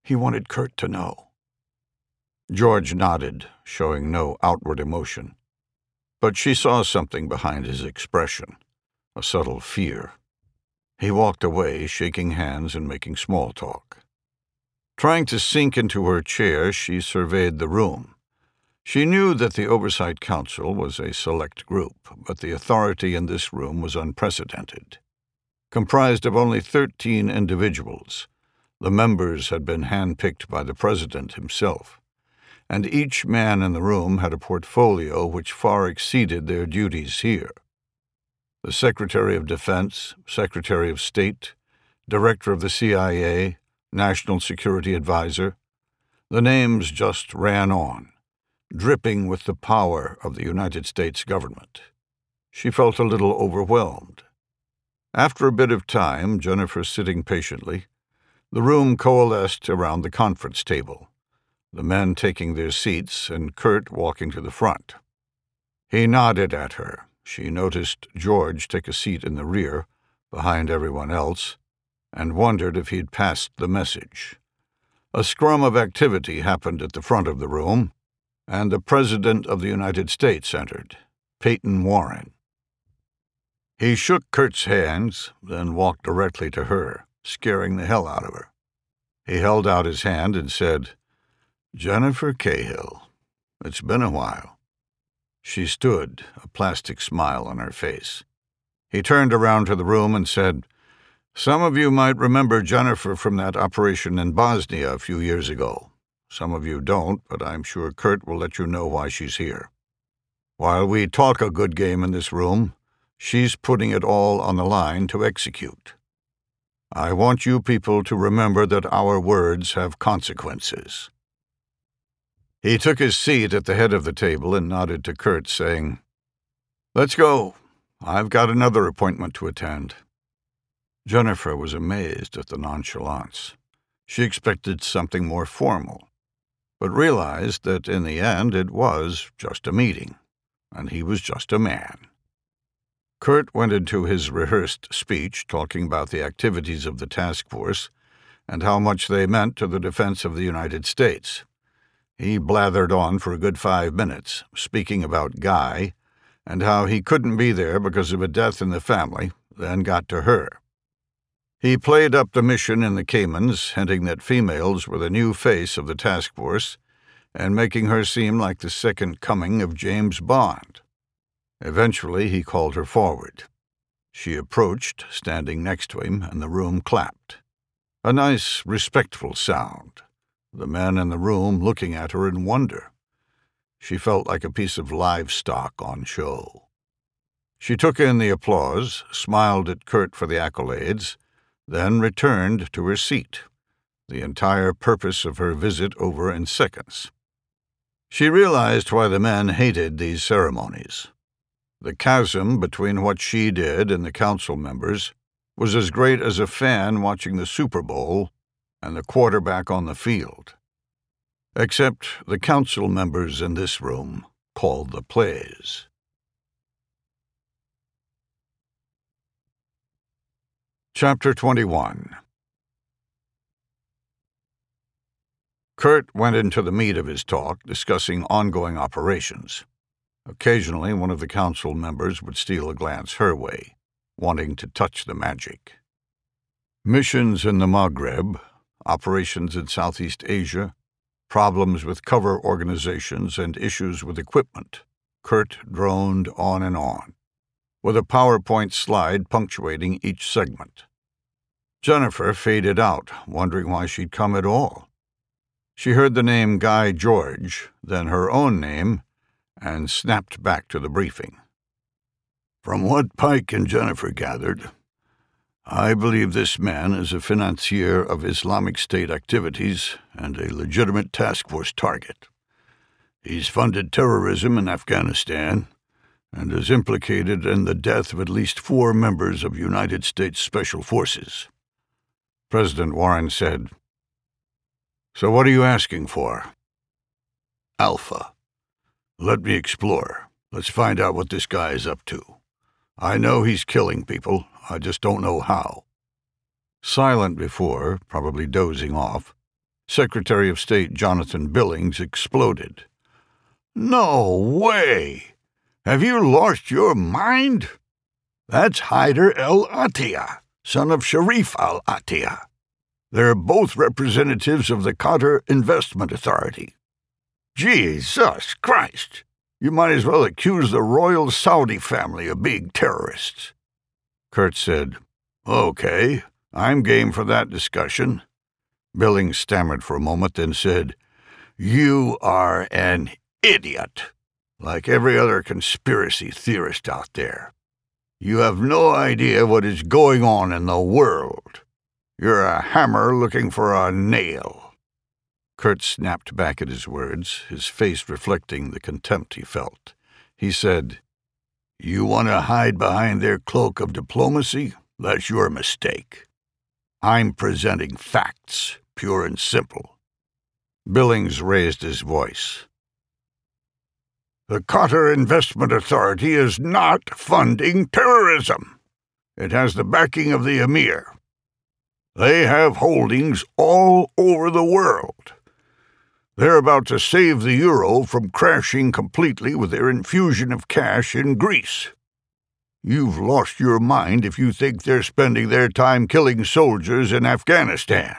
He wanted Kurt to know. George nodded, showing no outward emotion. But she saw something behind his expression, a subtle fear. He walked away, shaking hands and making small talk. Trying to sink into her chair, she surveyed the room. She knew that the Oversight Council was a select group, but the authority in this room was unprecedented. Comprised of only 13 individuals, the members had been handpicked by the President himself, and each man in the room had a portfolio which far exceeded their duties here. The Secretary of Defense, Secretary of State, Director of the CIA, National Security Advisor, the names just ran on, dripping with the power of the United States government. She felt a little overwhelmed. After a bit of time, Jennifer sitting patiently, the room coalesced around the conference table, the men taking their seats and Kurt walking to the front. He nodded at her. She noticed George take a seat in the rear, behind everyone else, and wondered if he'd passed the message. A scrum of activity happened at the front of the room, and the President of the United States entered, Peyton Warren. He shook Kurt's hands, then walked directly to her, scaring the hell out of her. He held out his hand and said, "Jennifer Cahill, it's been a while." She stood, a plastic smile on her face. He turned around to the room and said, "Some of you might remember Jennifer from that operation in Bosnia a few years ago. Some of you don't, but I'm sure Kurt will let you know why she's here. While we talk a good game in this room, she's putting it all on the line to execute. I want you people to remember that our words have consequences." He took his seat at the head of the table and nodded to Kurt, saying, "Let's go. I've got another appointment to attend." Jennifer was amazed at the nonchalance. She expected something more formal, but realized that in the end it was just a meeting, and he was just a man. Kurt went into his rehearsed speech talking about the activities of the task force and how much they meant to the defense of the United States. He blathered on for a good 5 minutes, speaking about Guy and how he couldn't be there because of a death in the family, then got to her. He played up the mission in the Caymans, hinting that females were the new face of the task force and making her seem like the second coming of James Bond. Eventually, he called her forward. She approached, standing next to him, and the room clapped. A nice, respectful sound, the men in the room looking at her in wonder. She felt like a piece of livestock on show. She took in the applause, smiled at Kurt for the accolades, then returned to her seat, the entire purpose of her visit over in seconds. She realized why the men hated these ceremonies. The chasm between what she did and the council members was as great as a fan watching the Super Bowl and the quarterback on the field. Except the council members in this room called the plays. Chapter 21. Kurt went into the meat of his talk, discussing ongoing operations. Occasionally, one of the council members would steal a glance her way, wanting to touch the magic. Missions in the Maghreb, operations in Southeast Asia, problems with cover organizations, and issues with equipment. Kurt droned on and on, with a PowerPoint slide punctuating each segment. Jennifer faded out, wondering why she'd come at all. She heard the name Guy George, then her own name, and snapped back to the briefing. From what Pike and Jennifer gathered, I believe this man is a financier of Islamic State activities and a legitimate task force target. He's funded terrorism in Afghanistan and is implicated in the death of at least 4 members of United States Special Forces. President Warren said, "So what are you asking for?" "Alpha. Let me explore. Let's find out what this guy is up to. I know he's killing people. I just don't know how." Silent before, probably dozing off, Secretary of State Jonathan Billings exploded. "No way! Have you lost your mind? That's Haider al-Attiyah, son of Sharif al-Attiyah. They're both representatives of the Qatar Investment Authority. Jesus Christ! You might as well accuse the royal Saudi family of being terrorists." Kurt said, "Okay, I'm game for that discussion." Billings stammered for a moment, then said, "You are an idiot, like every other conspiracy theorist out there. You have no idea what is going on in the world. You're a hammer looking for a nail." Kurt snapped back at his words, his face reflecting the contempt he felt. He said, "You want to hide behind their cloak of diplomacy? That's your mistake. I'm presenting facts, pure and simple." Billings raised his voice. "The Qatar Investment Authority is not funding terrorism. It has the backing of the Emir. They have holdings all over the world. They're about to save the euro from crashing completely with their infusion of cash in Greece. You've lost your mind if you think they're spending their time killing soldiers in Afghanistan.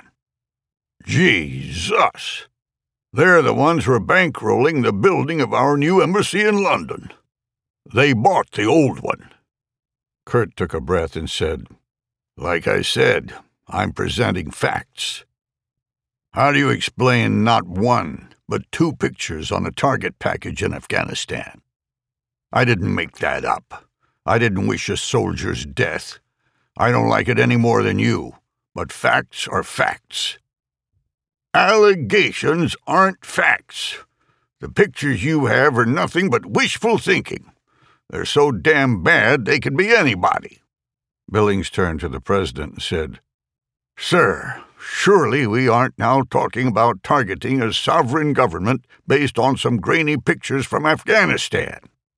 Jesus! They're the ones who are bankrolling the building of our new embassy in London. They bought the old one." Kurt took a breath and said, "Like I said, I'm presenting facts. How do you explain not one, but 2 pictures on a target package in Afghanistan? I didn't make that up. I didn't wish a soldier's death. I don't like it any more than you, but facts are facts." "Allegations aren't facts. The pictures you have are nothing but wishful thinking. They're so damn bad they could be anybody." Billings turned to the president and said, "Sir, surely we aren't now talking about targeting a sovereign government based on some grainy pictures from Afghanistan.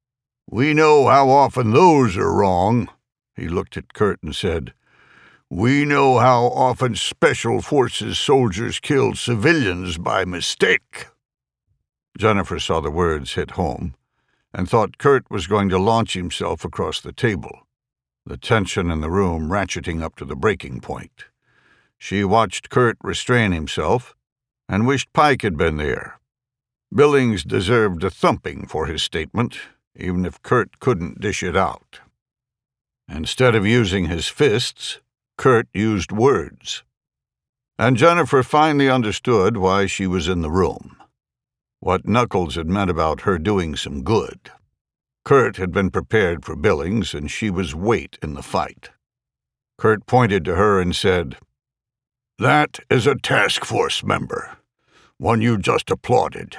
We know how often those are wrong." He looked at Kurt and said, "We know how often Special Forces soldiers killed civilians by mistake." Jennifer saw the words hit home and thought Kurt was going to launch himself across the table, the tension in the room ratcheting up to the breaking point. She watched Kurt restrain himself and wished Pike had been there. Billings deserved a thumping for his statement, even if Kurt couldn't dish it out. Instead of using his fists, Kurt used words. And Jennifer finally understood why she was in the room, what Knuckles had meant about her doing some good. Kurt had been prepared for Billings, and she was weight in the fight. Kurt pointed to her and said, "That is a task force member, one you just applauded.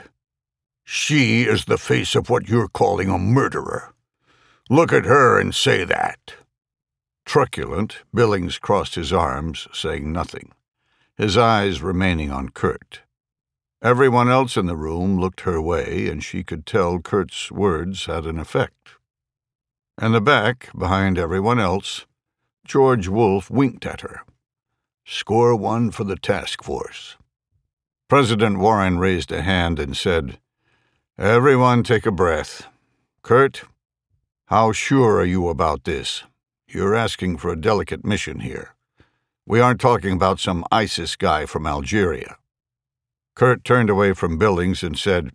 She is the face of what you're calling a murderer. Look at her and say that." Truculent, Billings crossed his arms, saying nothing, his eyes remaining on Kurt. Everyone else in the room looked her way, and she could tell Kurt's words had an effect. In the back, behind everyone else, George Wolfe winked at her. "Score 1 for the task force." President Warren raised a hand and said, "Everyone take a breath. Kurt, how sure are you about this? You're asking for a delicate mission here. We aren't talking about some ISIS guy from Algeria." Kurt turned away from Billings and said,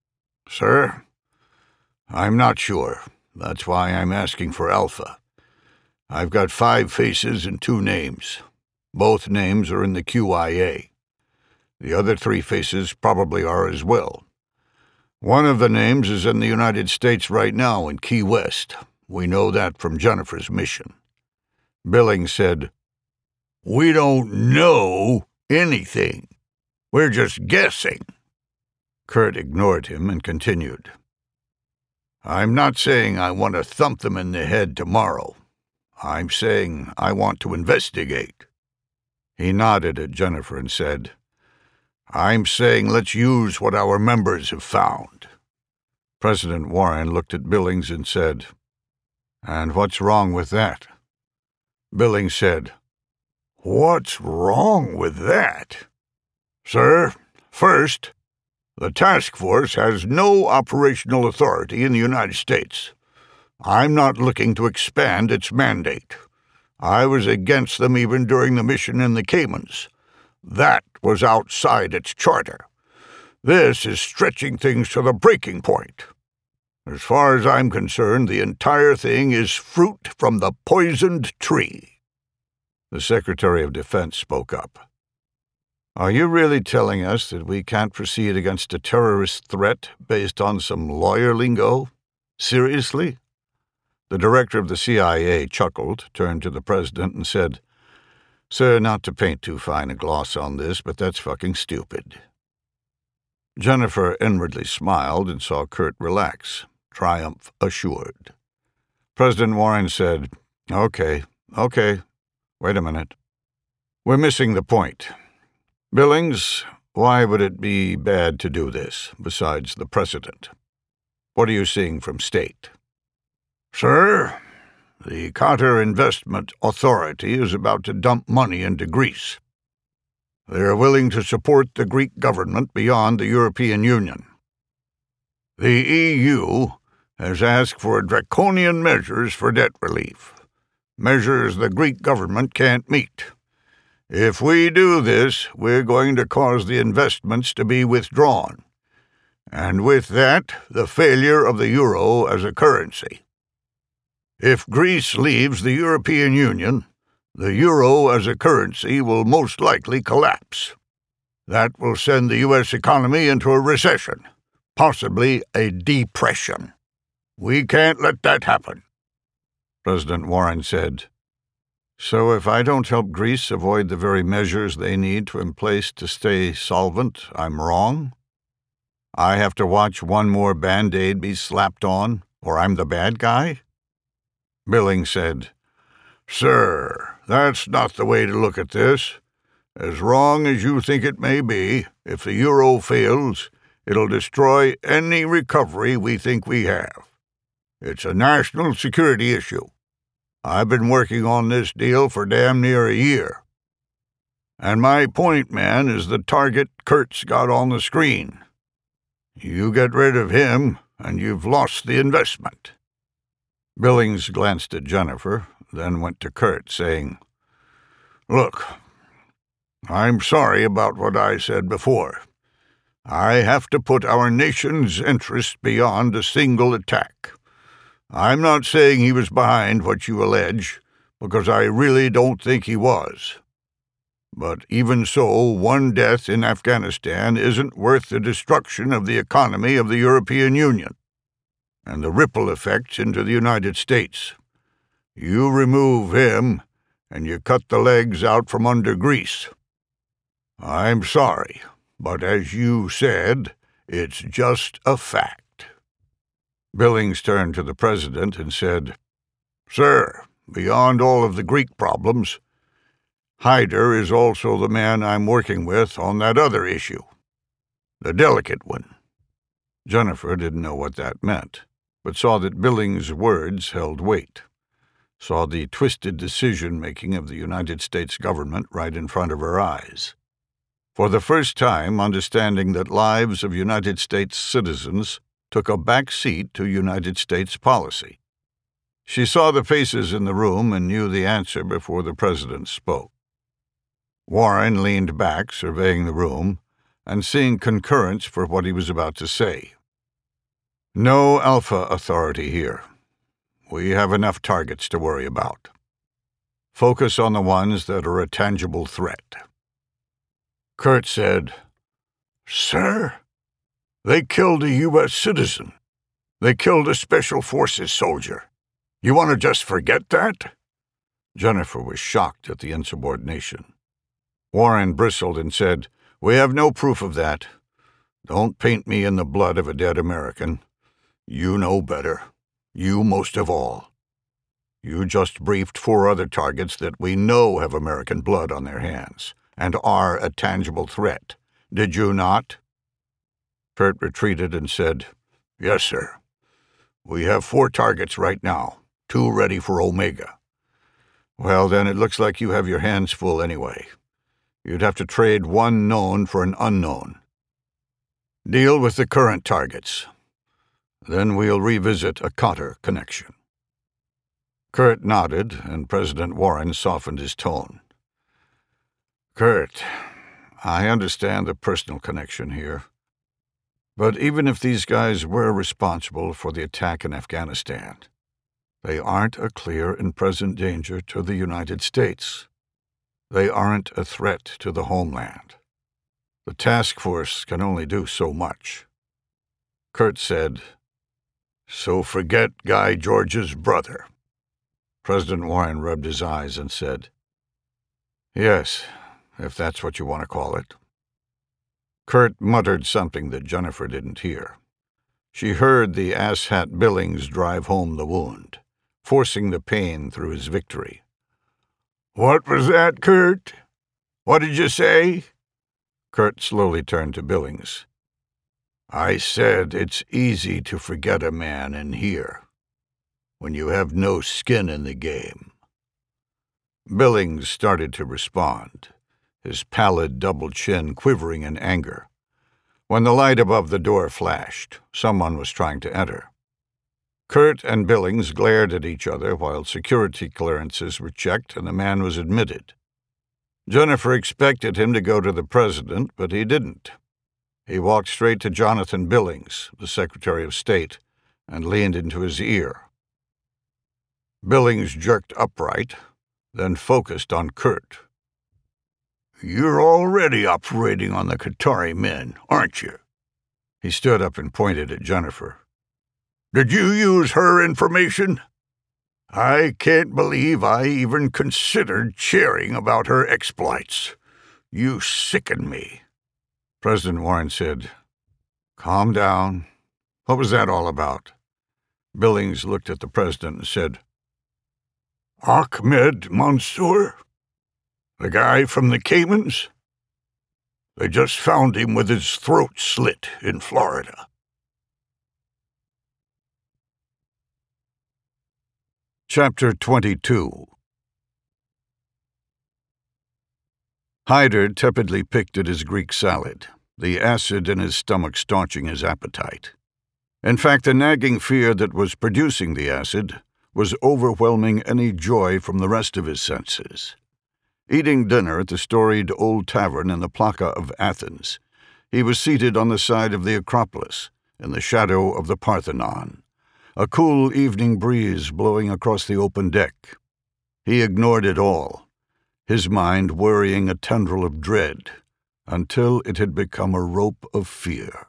"Sir, I'm not sure. That's why I'm asking for Alpha. I've got 5 faces and 2 names. Both names are in the QIA. The other 3 faces probably are as well. One of the names is in the United States right now in Key West. We know that from Jennifer's mission." Billings said, "We don't know anything. We're just guessing." Kurt ignored him and continued, "I'm not saying I want to thump them in the head tomorrow. I'm saying I want to investigate." He nodded at Jennifer and said, "I'm saying let's use what our members have found." President Warren looked at Billings and said, "And what's wrong with that?" Billings said, "What's wrong with that? Sir, first, the task force has no operational authority in the United States. I'm not looking to expand its mandate. I was against them even during the mission in the Caymans. That was outside its charter. This is stretching things to the breaking point. As far as I'm concerned, the entire thing is fruit from the poisoned tree. The Secretary of Defense spoke up. Are you really telling us that we can't proceed against a terrorist threat based on some lawyer lingo? Seriously? The director of the CIA chuckled, turned to the president, and said, Sir, not to paint too fine a gloss on this, but that's fucking stupid. Jennifer inwardly smiled and saw Kurt relax, triumph assured. President Warren said, Okay, wait a minute. We're missing the point. Billings, why would it be bad to do this, besides the precedent? What are you seeing from State? Sir, the Qatar Investment Authority is about to dump money into Greece. They are willing to support the Greek government beyond the European Union. The EU has asked for draconian measures for debt relief, measures the Greek government can't meet. If we do this, we're going to cause the investments to be withdrawn, and with that, the failure of the euro as a currency. If Greece leaves the European Union, the euro as a currency will most likely collapse. That will send the U.S. economy into a recession, possibly a depression. We can't let that happen. President Warren said, So if I don't help Greece avoid the very measures they need to in place to stay solvent, I'm wrong? I have to watch one more Band-Aid be slapped on, or I'm the bad guy? Billings said, Sir, that's not the way to look at this. As wrong as you think it may be, if the euro fails, it'll destroy any recovery we think we have. It's a national security issue. I've been working on this deal for damn near a year. And my point, man, is the target Kurt's got on the screen. You get rid of him, and you've lost the investment. Billings glanced at Jennifer, then went to Kurt, saying, Look, I'm sorry about what I said before. I have to put our nation's interests beyond a single attack. I'm not saying he was behind what you allege, because I really don't think he was. But even so, one death in Afghanistan isn't worth the destruction of the economy of the European Union and the ripple effects into the United States. You remove him, and you cut the legs out from under Greece. I'm sorry, but as you said, it's just a fact. Billings turned to the president and said, Sir, beyond all of the Greek problems, Hyder is also the man I'm working with on that other issue, the delicate one. Jennifer didn't know what that meant, but saw that Billings' words held weight, saw the twisted decision-making of the United States government right in front of her eyes. For the first time, understanding that lives of United States citizens took a back seat to United States policy. She saw the faces in the room and knew the answer before the president spoke. Warren leaned back, surveying the room, and seeing concurrence for what he was about to say. No Alpha Authority here. We have enough targets to worry about. Focus on the ones that are a tangible threat. Kurt said, Sir, they killed a U.S. citizen. They killed a Special Forces soldier. You want to just forget that? Jennifer was shocked at the insubordination. Warren bristled and said, We have no proof of that. Don't paint me in the blood of a dead American. You know better. You most of all. You just briefed 4 other targets that we know have American blood on their hands and are a tangible threat. Did you not? Kurt retreated and said, Yes, sir. We have 4 targets right now, 2 ready for Omega. Well, then it looks like you have your hands full anyway. You'd have to trade one known for an unknown. Deal with the current targets. Then we'll revisit a Cotter connection." Kurt nodded, and President Warren softened his tone. "Kurt, I understand the personal connection here. But even if these guys were responsible for the attack in Afghanistan, they aren't a clear and present danger to the United States. They aren't a threat to the homeland. The task force can only do so much." Kurt said, "So forget Guy George's brother." President Warren rubbed his eyes and said, "Yes, if that's what you want to call it." Kurt muttered something that Jennifer didn't hear. She heard the asshat Billings drive home the wound, forcing the pain through his victory. "What was that, Kurt? What did you say?" Kurt slowly turned to Billings. "I said it's easy to forget a man in here, when you have no skin in the game." Billings started to respond, his pallid double chin quivering in anger. When the light above the door flashed, someone was trying to enter. Kurt and Billings glared at each other while security clearances were checked and the man was admitted. Jennifer expected him to go to the president, but he didn't. He walked straight to Jonathan Billings, the Secretary of State, and leaned into his ear. Billings jerked upright, then focused on Kurt. "You're already operating on the Qatari men, aren't you?" He stood up and pointed at Jennifer. "Did you use her information? I can't believe I even considered cheering about her exploits. You sicken me." President Warren said, "Calm down. What was that all about?" Billings looked at the president and said, "Ahmed Mansour? The guy from the Caymans? They just found him with his throat slit in Florida." Chapter 22. Hyder tepidly picked at his Greek salad, the acid in his stomach staunching his appetite. In fact, the nagging fear that was producing the acid was overwhelming any joy from the rest of his senses. Eating dinner at the storied old tavern in the Plaka of Athens, he was seated on the side of the Acropolis, in the shadow of the Parthenon, a cool evening breeze blowing across the open deck. He ignored it all, his mind worrying a tendril of dread, until it had become a rope of fear.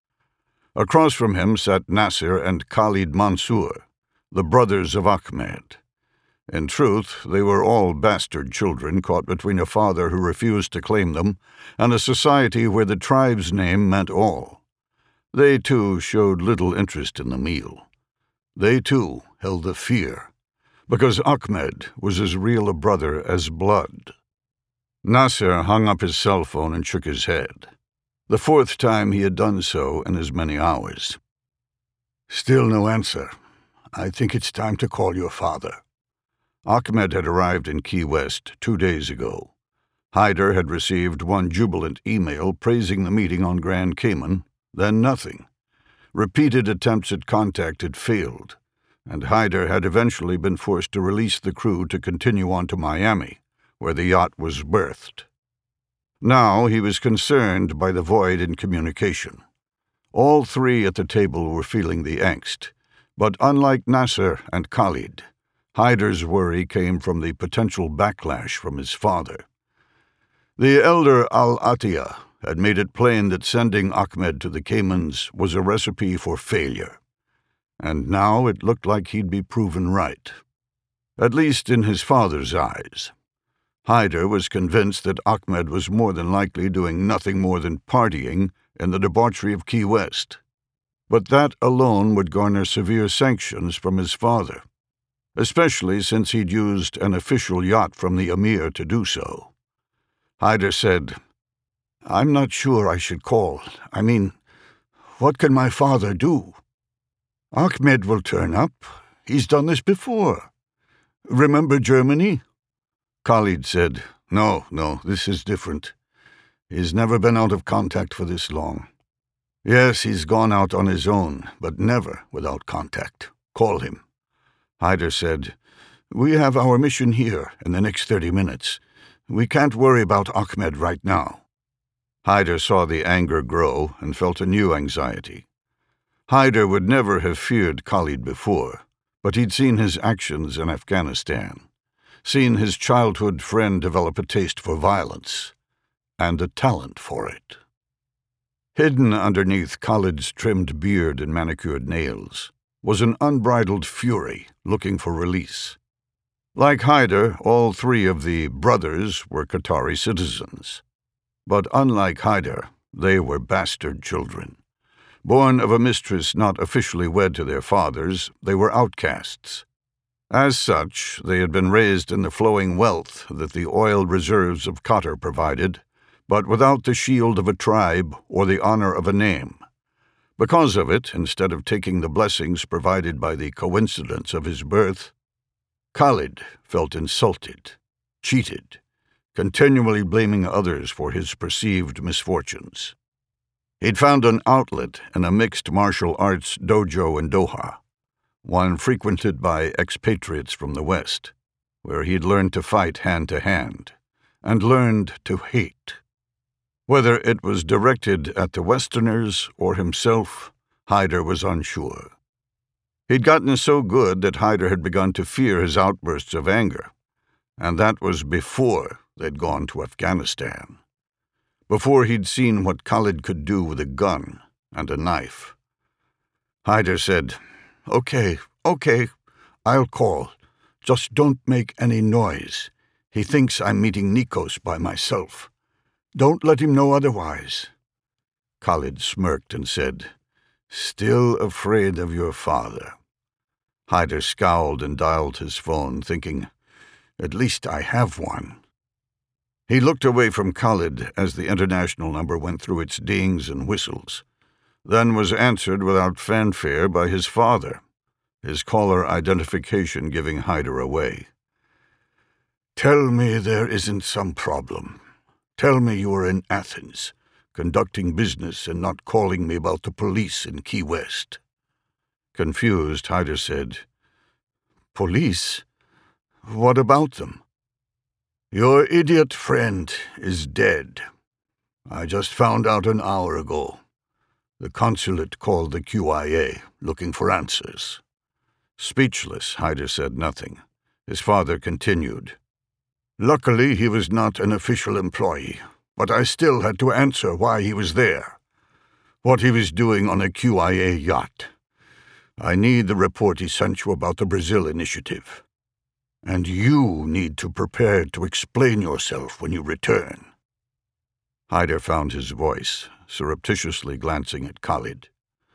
Across from him sat Nasser and Khalid Mansour, the brothers of Ahmed. In truth, they were all bastard children caught between a father who refused to claim them and a society where the tribe's name meant all. They, too, showed little interest in the meal. They, too, held the fear, because Ahmed was as real a brother as blood. Nasser hung up his cell phone and shook his head, the fourth time he had done so in as many hours. "Still no answer. I think it's time to call your father." Ahmed had arrived in Key West 2 days ago. Hyder had received one jubilant email praising the meeting on Grand Cayman, then nothing. Repeated attempts at contact had failed, and Hyder had eventually been forced to release the crew to continue on to Miami, where the yacht was berthed. Now he was concerned by the void in communication. All three at the table were feeling the angst, but unlike Nasser and Khalid, Hyder's worry came from the potential backlash from his father. The elder Al-Attiyah had made it plain that sending Ahmed to the Caymans was a recipe for failure, and now it looked like he'd be proven right, at least in his father's eyes. Hyder was convinced that Ahmed was more than likely doing nothing more than partying in the debauchery of Key West, but that alone would garner severe sanctions from his father, especially since he'd used an official yacht from the Emir to do so. Hyder said, "I'm not sure I should call. I mean, what can my father do? Ahmed will turn up. He's done this before. Remember Germany?" Khalid said, No, this is different. He's never been out of contact for this long. Yes, he's gone out on his own, but never without contact. Call him." Hyder said, "We have our mission here in the next 30 minutes. We can't worry about Ahmed right now." Hyder saw the anger grow and felt a new anxiety. Hyder would never have feared Khalid before, but he'd seen his actions in Afghanistan, seen his childhood friend develop a taste for violence, and a talent for it. Hidden underneath Khalid's trimmed beard and manicured nails was an unbridled fury looking for release. Like Hyder, all three of the brothers were Qatari citizens. But unlike Hyder, they were bastard children. Born of a mistress not officially wed to their fathers, they were outcasts. As such, they had been raised in the flowing wealth that the oil reserves of Qatar provided, but without the shield of a tribe or the honor of a name. Because of it, instead of taking the blessings provided by the coincidence of his birth, Khalid felt insulted, cheated, continually blaming others for his perceived misfortunes. He'd found an outlet in a mixed martial arts dojo in Doha, one frequented by expatriates from the West, where he'd learned to fight hand to hand, and learned to hate. Whether it was directed at the Westerners or himself, Hyder was unsure. He'd gotten so good that Hyder had begun to fear his outbursts of anger, and that was before they'd gone to Afghanistan, before he'd seen what Khalid could do with a gun and a knife. Hyder said, Okay, I'll call. Just don't make any noise. He thinks I'm meeting Nikos by myself. Don't let him know otherwise." Khalid smirked and said, "Still afraid of your father." Hyder scowled and dialed his phone, thinking, "At least I have one." He looked away from Khalid as the international number went through its dings and whistles, then was answered without fanfare by his father, his caller identification giving Hyder away. "Tell me there isn't some problem. Tell me you are in Athens, conducting business and not calling me about the police in Key West." Confused, Hyder said, "Police? What about them?" "Your idiot friend is dead. I just found out an hour ago. The consulate called the QIA, looking for answers." Speechless, Hyder said nothing. His father continued, "Luckily, he was not an official employee, but I still had to answer why he was there, what he was doing on a QIA yacht. I need the report he sent you about the Brazil initiative. And you need to prepare to explain yourself when you return." Hyder found his voice, surreptitiously glancing at Khalid.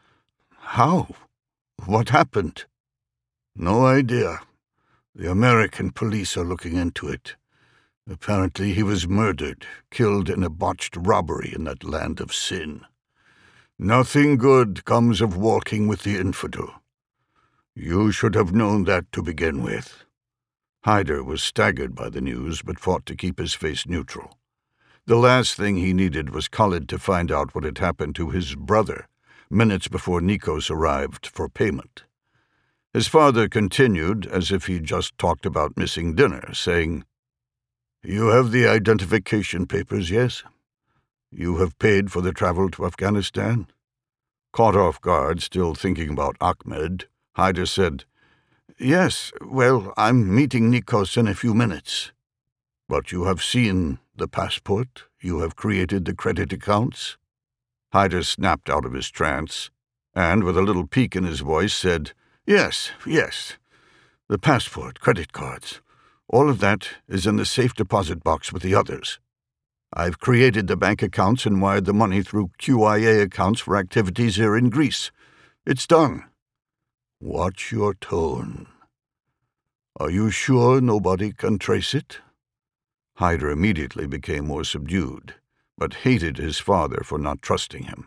"How? What happened?" "No idea. The American police are looking into it. Apparently he was murdered, killed in a botched robbery in that land of sin. Nothing good comes of walking with the infidel. You should have known that to begin with." Hyder was staggered by the news, but fought to keep his face neutral. The last thing he needed was Khalid to find out what had happened to his brother minutes before Nikos arrived for payment. His father continued as if he'd just talked about missing dinner, saying, "You have the identification papers, yes? You have paid for the travel to Afghanistan?" Caught off guard, still thinking about Ahmed, Hyder said, "Yes, well, I'm meeting Nikos in a few minutes." "But you have seen the passport? You have created the credit accounts?" Hyder snapped out of his trance, and with a little pique in his voice said, Yes. The passport, credit cards. All of that is in the safe deposit box with the others. I've created the bank accounts and wired the money through QIA accounts for activities here in Greece. It's done." "Watch your tone. Are you sure nobody can trace it?" Hyder immediately became more subdued, but hated his father for not trusting him.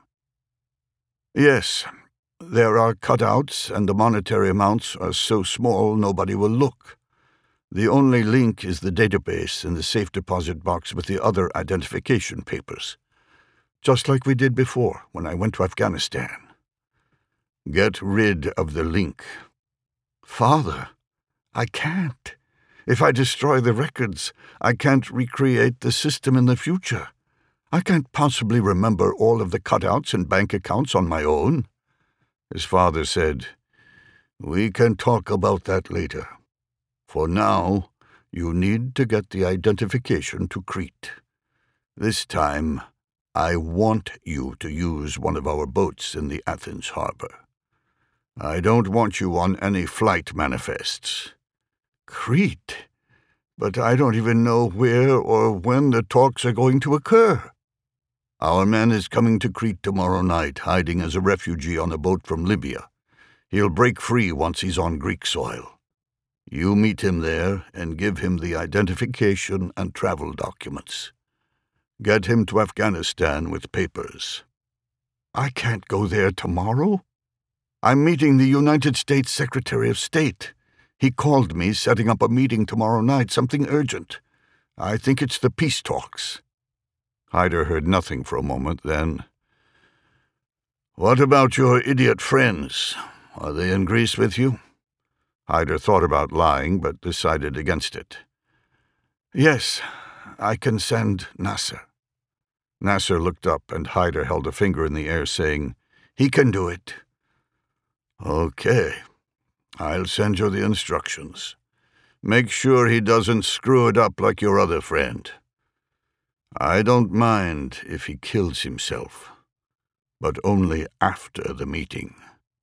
"Yes, there are cutouts, and the monetary amounts are so small nobody will look. The only link is the database in the safe deposit box with the other identification papers. Just like we did before when I went to Afghanistan. Get rid of the link. Father, I can't. If I destroy the records, I can't recreate the system in the future. I can't possibly remember all of the cutouts and bank accounts on my own. His father said, "We can talk about that later. For now, you need to get the identification to Crete. This time, I want you to use one of our boats in the Athens harbor. I don't want you on any flight manifests." Crete? But I don't even know where or when the talks are going to occur. Our man is coming to Crete tomorrow night, hiding as a refugee on a boat from Libya. He'll break free once he's on Greek soil. You meet him there and give him the identification and travel documents. Get him to Afghanistan with papers. I can't go there tomorrow. I'm meeting the United States Secretary of State. He called me, setting up a meeting tomorrow night, something urgent. I think it's the peace talks. Hyder heard nothing for a moment, then, "What about your idiot friends? Are they in Greece with you?" Hyder thought about lying, but decided against it. "Yes, I can send Nasser." Nasser looked up, and Hyder held a finger in the air, saying, "He can do it." "Okay, I'll send you the instructions. Make sure he doesn't screw it up like your other friend. I don't mind if he kills himself, but only after the meeting."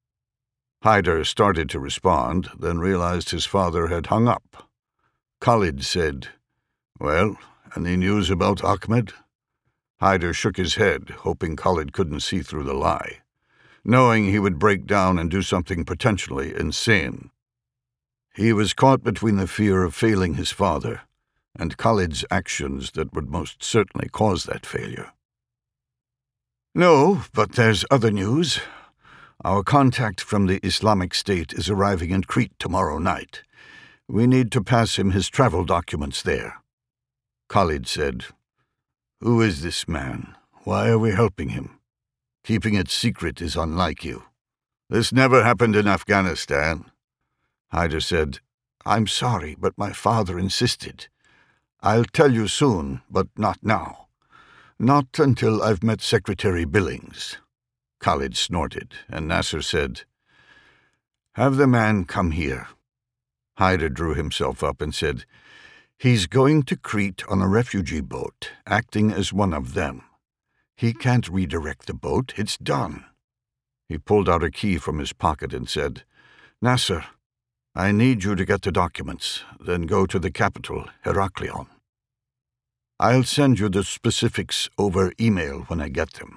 Hyder started to respond, then realized his father had hung up. Khalid said, "Well, any news about Ahmed?" Hyder shook his head, hoping Khalid couldn't see through the lie, knowing he would break down and do something potentially insane. He was caught between the fear of failing his father and Khalid's actions that would most certainly cause that failure. "No, but there's other news. Our contact from the Islamic State is arriving in Crete tomorrow night. We need to pass him his travel documents there." Khalid said, "Who is this man? Why are we helping him? Keeping it secret is unlike you. This never happened in Afghanistan." Hyder said, "I'm sorry, but my father insisted. I'll tell you soon, but not now. Not until I've met Secretary Billings." Khalid snorted, and Nasser said, "Have the man come here." Hyder drew himself up and said, "He's going to Crete on a refugee boat, acting as one of them. He can't redirect the boat. It's done." He pulled out a key from his pocket and said, "Nasser, I need you to get the documents, then go to the capital, Heraklion. I'll send you the specifics over email when I get them."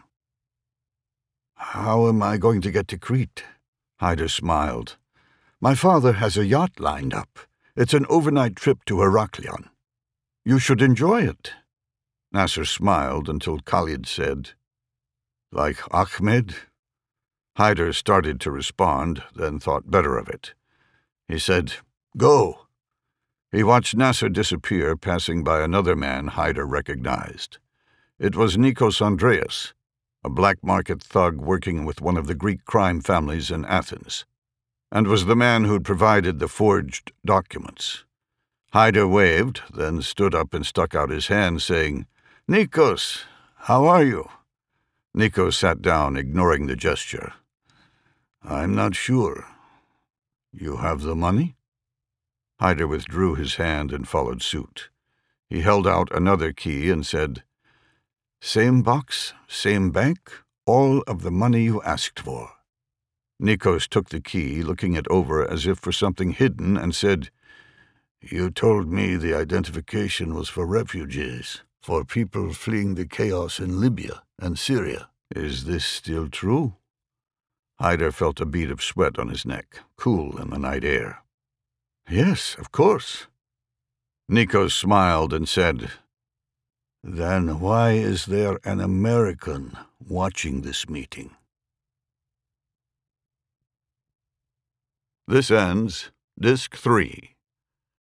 "How am I going to get to Crete?" Hyder smiled. "My father has a yacht lined up. It's an overnight trip to Heraklion. You should enjoy it." Nasser smiled until Khalid said, "Like Ahmed?" Hyder started to respond, then thought better of it. He said, "Go." He watched Nasser disappear, passing by another man Hyder recognized. It was Nikos Andreas, a black market thug working with one of the Greek crime families in Athens, and was the man who'd provided the forged documents. Hyder waved, then stood up and stuck out his hand, saying, "Nikos, how are you?" Nikos sat down, ignoring the gesture. "I'm not sure. You have the money?" Hyder withdrew his hand and followed suit. He held out another key and said, "Same box, same bank, all of the money you asked for." Nikos took the key, looking it over as if for something hidden, and said, "You told me the identification was for refugees, for people fleeing the chaos in Libya and Syria. Is this still true?" Hyder felt a bead of sweat on his neck, cool in the night air. "Yes, of course." Nikos smiled and said, "Then why is there an American watching this meeting?" This ends Disc 3.